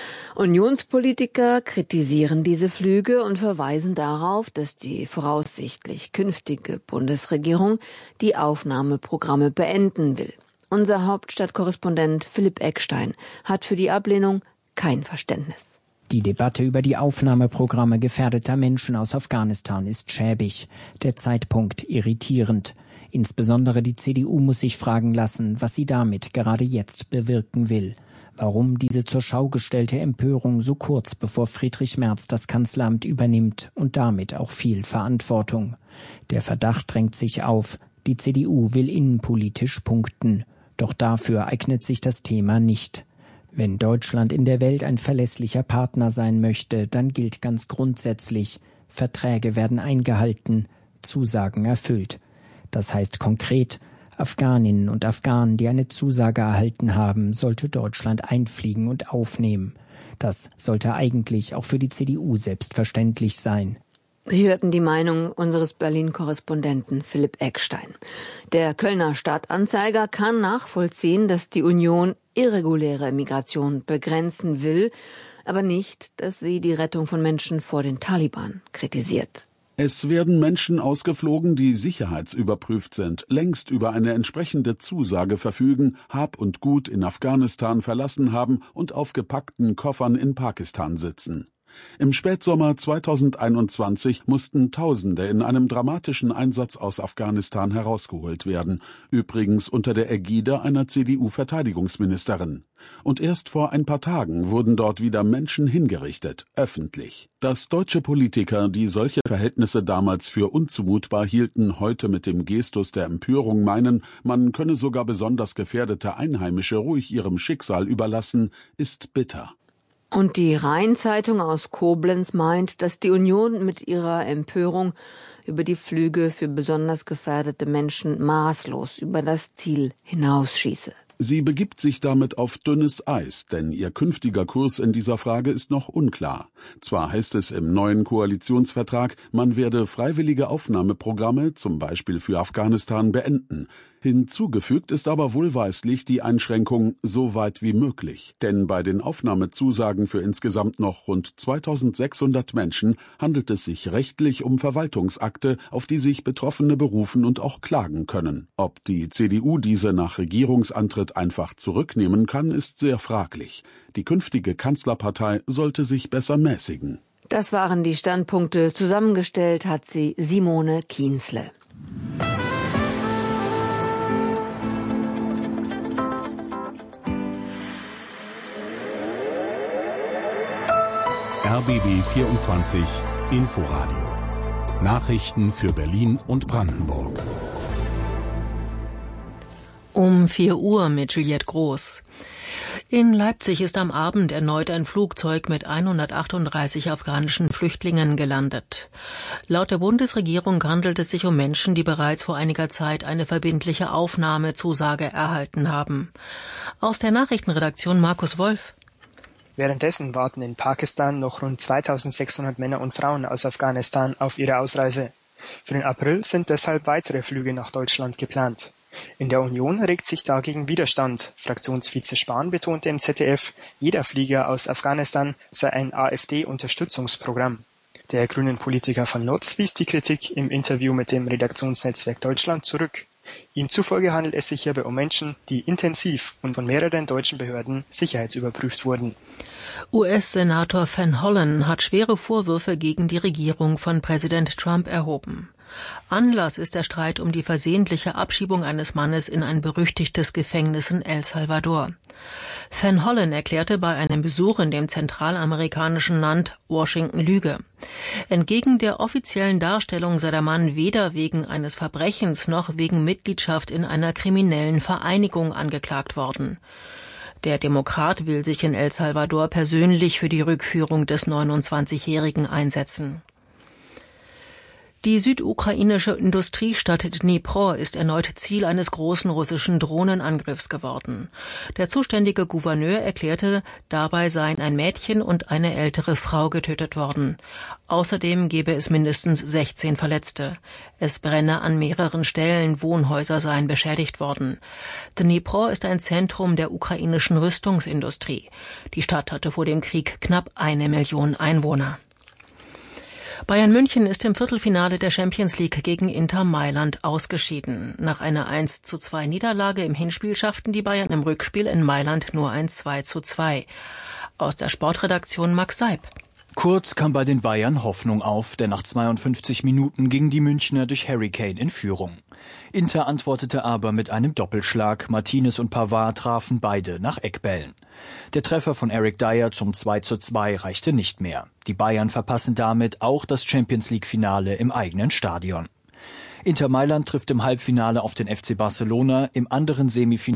Unionspolitiker kritisieren diese Flüge und verweisen darauf, dass die voraussichtlich künftige Bundesregierung die Aufnahmeprogramme beenden will. Unser Hauptstadtkorrespondent Philipp Eckstein hat für die Ablehnung kein Verständnis. Die Debatte über die Aufnahmeprogramme gefährdeter Menschen aus Afghanistan ist schäbig, der Zeitpunkt irritierend. Insbesondere die C D U muss sich fragen lassen, was sie damit gerade jetzt bewirken will. Warum diese zur Schau gestellte Empörung so kurz bevor Friedrich Merz das Kanzleramt übernimmt und damit auch viel Verantwortung. Der Verdacht drängt sich auf, die C D U will innenpolitisch punkten. Doch dafür eignet sich das Thema nicht. Wenn Deutschland in der Welt ein verlässlicher Partner sein möchte, dann gilt ganz grundsätzlich, Verträge werden eingehalten, Zusagen erfüllt. Das heißt konkret, Afghaninnen und Afghanen, die eine Zusage erhalten haben, sollte Deutschland einfliegen und aufnehmen. Das sollte eigentlich auch für die C D U selbstverständlich sein. Sie hörten die Meinung unseres Berlin-Korrespondenten Philipp Eckstein. Der Kölner Stadtanzeiger kann nachvollziehen, dass die Union irreguläre Migration begrenzen will, aber nicht, dass sie die Rettung von Menschen vor den Taliban kritisiert. Es werden Menschen ausgeflogen, die sicherheitsüberprüft sind, längst über eine entsprechende Zusage verfügen, Hab und Gut in Afghanistan verlassen haben und auf gepackten Koffern in Pakistan sitzen. Im Spätsommer zweitausendeinundzwanzig mussten Tausende in einem dramatischen Einsatz aus Afghanistan herausgeholt werden, übrigens unter der Ägide einer C D U-Verteidigungsministerin. Und erst vor ein paar Tagen wurden dort wieder Menschen hingerichtet, öffentlich. Dass deutsche Politiker, die solche Verhältnisse damals für unzumutbar hielten, heute mit dem Gestus der Empörung meinen, man könne sogar besonders gefährdete Einheimische ruhig ihrem Schicksal überlassen, ist bitter. Und die Rhein-Zeitung aus Koblenz meint, dass die Union mit ihrer Empörung über die Flüge für besonders gefährdete Menschen maßlos über das Ziel hinausschieße. Sie begibt sich damit auf dünnes Eis, denn ihr künftiger Kurs in dieser Frage ist noch unklar. Zwar heißt es im neuen Koalitionsvertrag, man werde freiwillige Aufnahmeprogramme, zum Beispiel für Afghanistan, beenden. Hinzugefügt ist aber wohlweislich die Einschränkung so weit wie möglich. Denn bei den Aufnahmezusagen für insgesamt noch rund zweitausendsechshundert Menschen handelt es sich rechtlich um Verwaltungsakte, auf die sich Betroffene berufen und auch klagen können. Ob die C D U diese nach Regierungsantritt einfach zurücknehmen kann, ist sehr fraglich. Die künftige Kanzlerpartei sollte sich besser mäßigen. Das waren die Standpunkte. Zusammengestellt hat sie Simone Kienzle. R B B vierundzwanzig Inforadio. Nachrichten für Berlin und Brandenburg. Um vier Uhr mit Juliette Groß. In Leipzig ist am Abend erneut ein Flugzeug mit hundertachtunddreißig afghanischen Flüchtlingen gelandet. Laut der Bundesregierung handelt es sich um Menschen, die bereits vor einiger Zeit eine verbindliche Aufnahmezusage erhalten haben. Aus der Nachrichtenredaktion Markus Wolf. Währenddessen warten in Pakistan noch rund zweitausendsechshundert Männer und Frauen aus Afghanistan auf ihre Ausreise. Für den April sind deshalb weitere Flüge nach Deutschland geplant. In der Union regt sich dagegen Widerstand. Fraktionsvize Spahn betonte im Z D F, jeder Flieger aus Afghanistan sei ein AfD-Unterstützungsprogramm. Der grünen Politiker von Notz wies die Kritik im Interview mit dem Redaktionsnetzwerk Deutschland zurück. Ihm zufolge handelt es sich hierbei um Menschen, die intensiv und von mehreren deutschen Behörden sicherheitsüberprüft wurden. U S-Senator Van Hollen hat schwere Vorwürfe gegen die Regierung von Präsident Trump erhoben. Anlass ist der Streit um die versehentliche Abschiebung eines Mannes in ein berüchtigtes Gefängnis in El Salvador. Van Hollen erklärte bei einem Besuch in dem zentralamerikanischen Land Washington Lüge. Entgegen der offiziellen Darstellung sei der Mann weder wegen eines Verbrechens noch wegen Mitgliedschaft in einer kriminellen Vereinigung angeklagt worden. Der Demokrat will sich in El Salvador persönlich für die Rückführung des neunundzwanzigjährigen einsetzen. Die südukrainische Industriestadt Dnipro ist erneut Ziel eines großen russischen Drohnenangriffs geworden. Der zuständige Gouverneur erklärte, dabei seien ein Mädchen und eine ältere Frau getötet worden. Außerdem gebe es mindestens sechzehn Verletzte. Es brenne an mehreren Stellen, Wohnhäuser seien beschädigt worden. Dnipro ist ein Zentrum der ukrainischen Rüstungsindustrie. Die Stadt hatte vor dem Krieg knapp eine Million Einwohner. Bayern München ist im Viertelfinale der Champions League gegen Inter Mailand ausgeschieden. Nach einer eins zu zwei Niederlage im Hinspiel schafften die Bayern im Rückspiel in Mailand nur ein zwei zu zwei. Aus der Sportredaktion Max Seib. Kurz kam bei den Bayern Hoffnung auf, denn nach zweiundfünfzig Minuten gingen die Münchner durch Harry Kane in Führung. Inter antwortete aber mit einem Doppelschlag. Martinez und Pavard trafen beide nach Eckbällen. Der Treffer von Eric Dyer zum zwei zu zwei reichte nicht mehr. Die Bayern verpassen damit auch das Champions-League-Finale im eigenen Stadion. Inter Mailand trifft im Halbfinale auf den F C Barcelona, im anderen Semifinale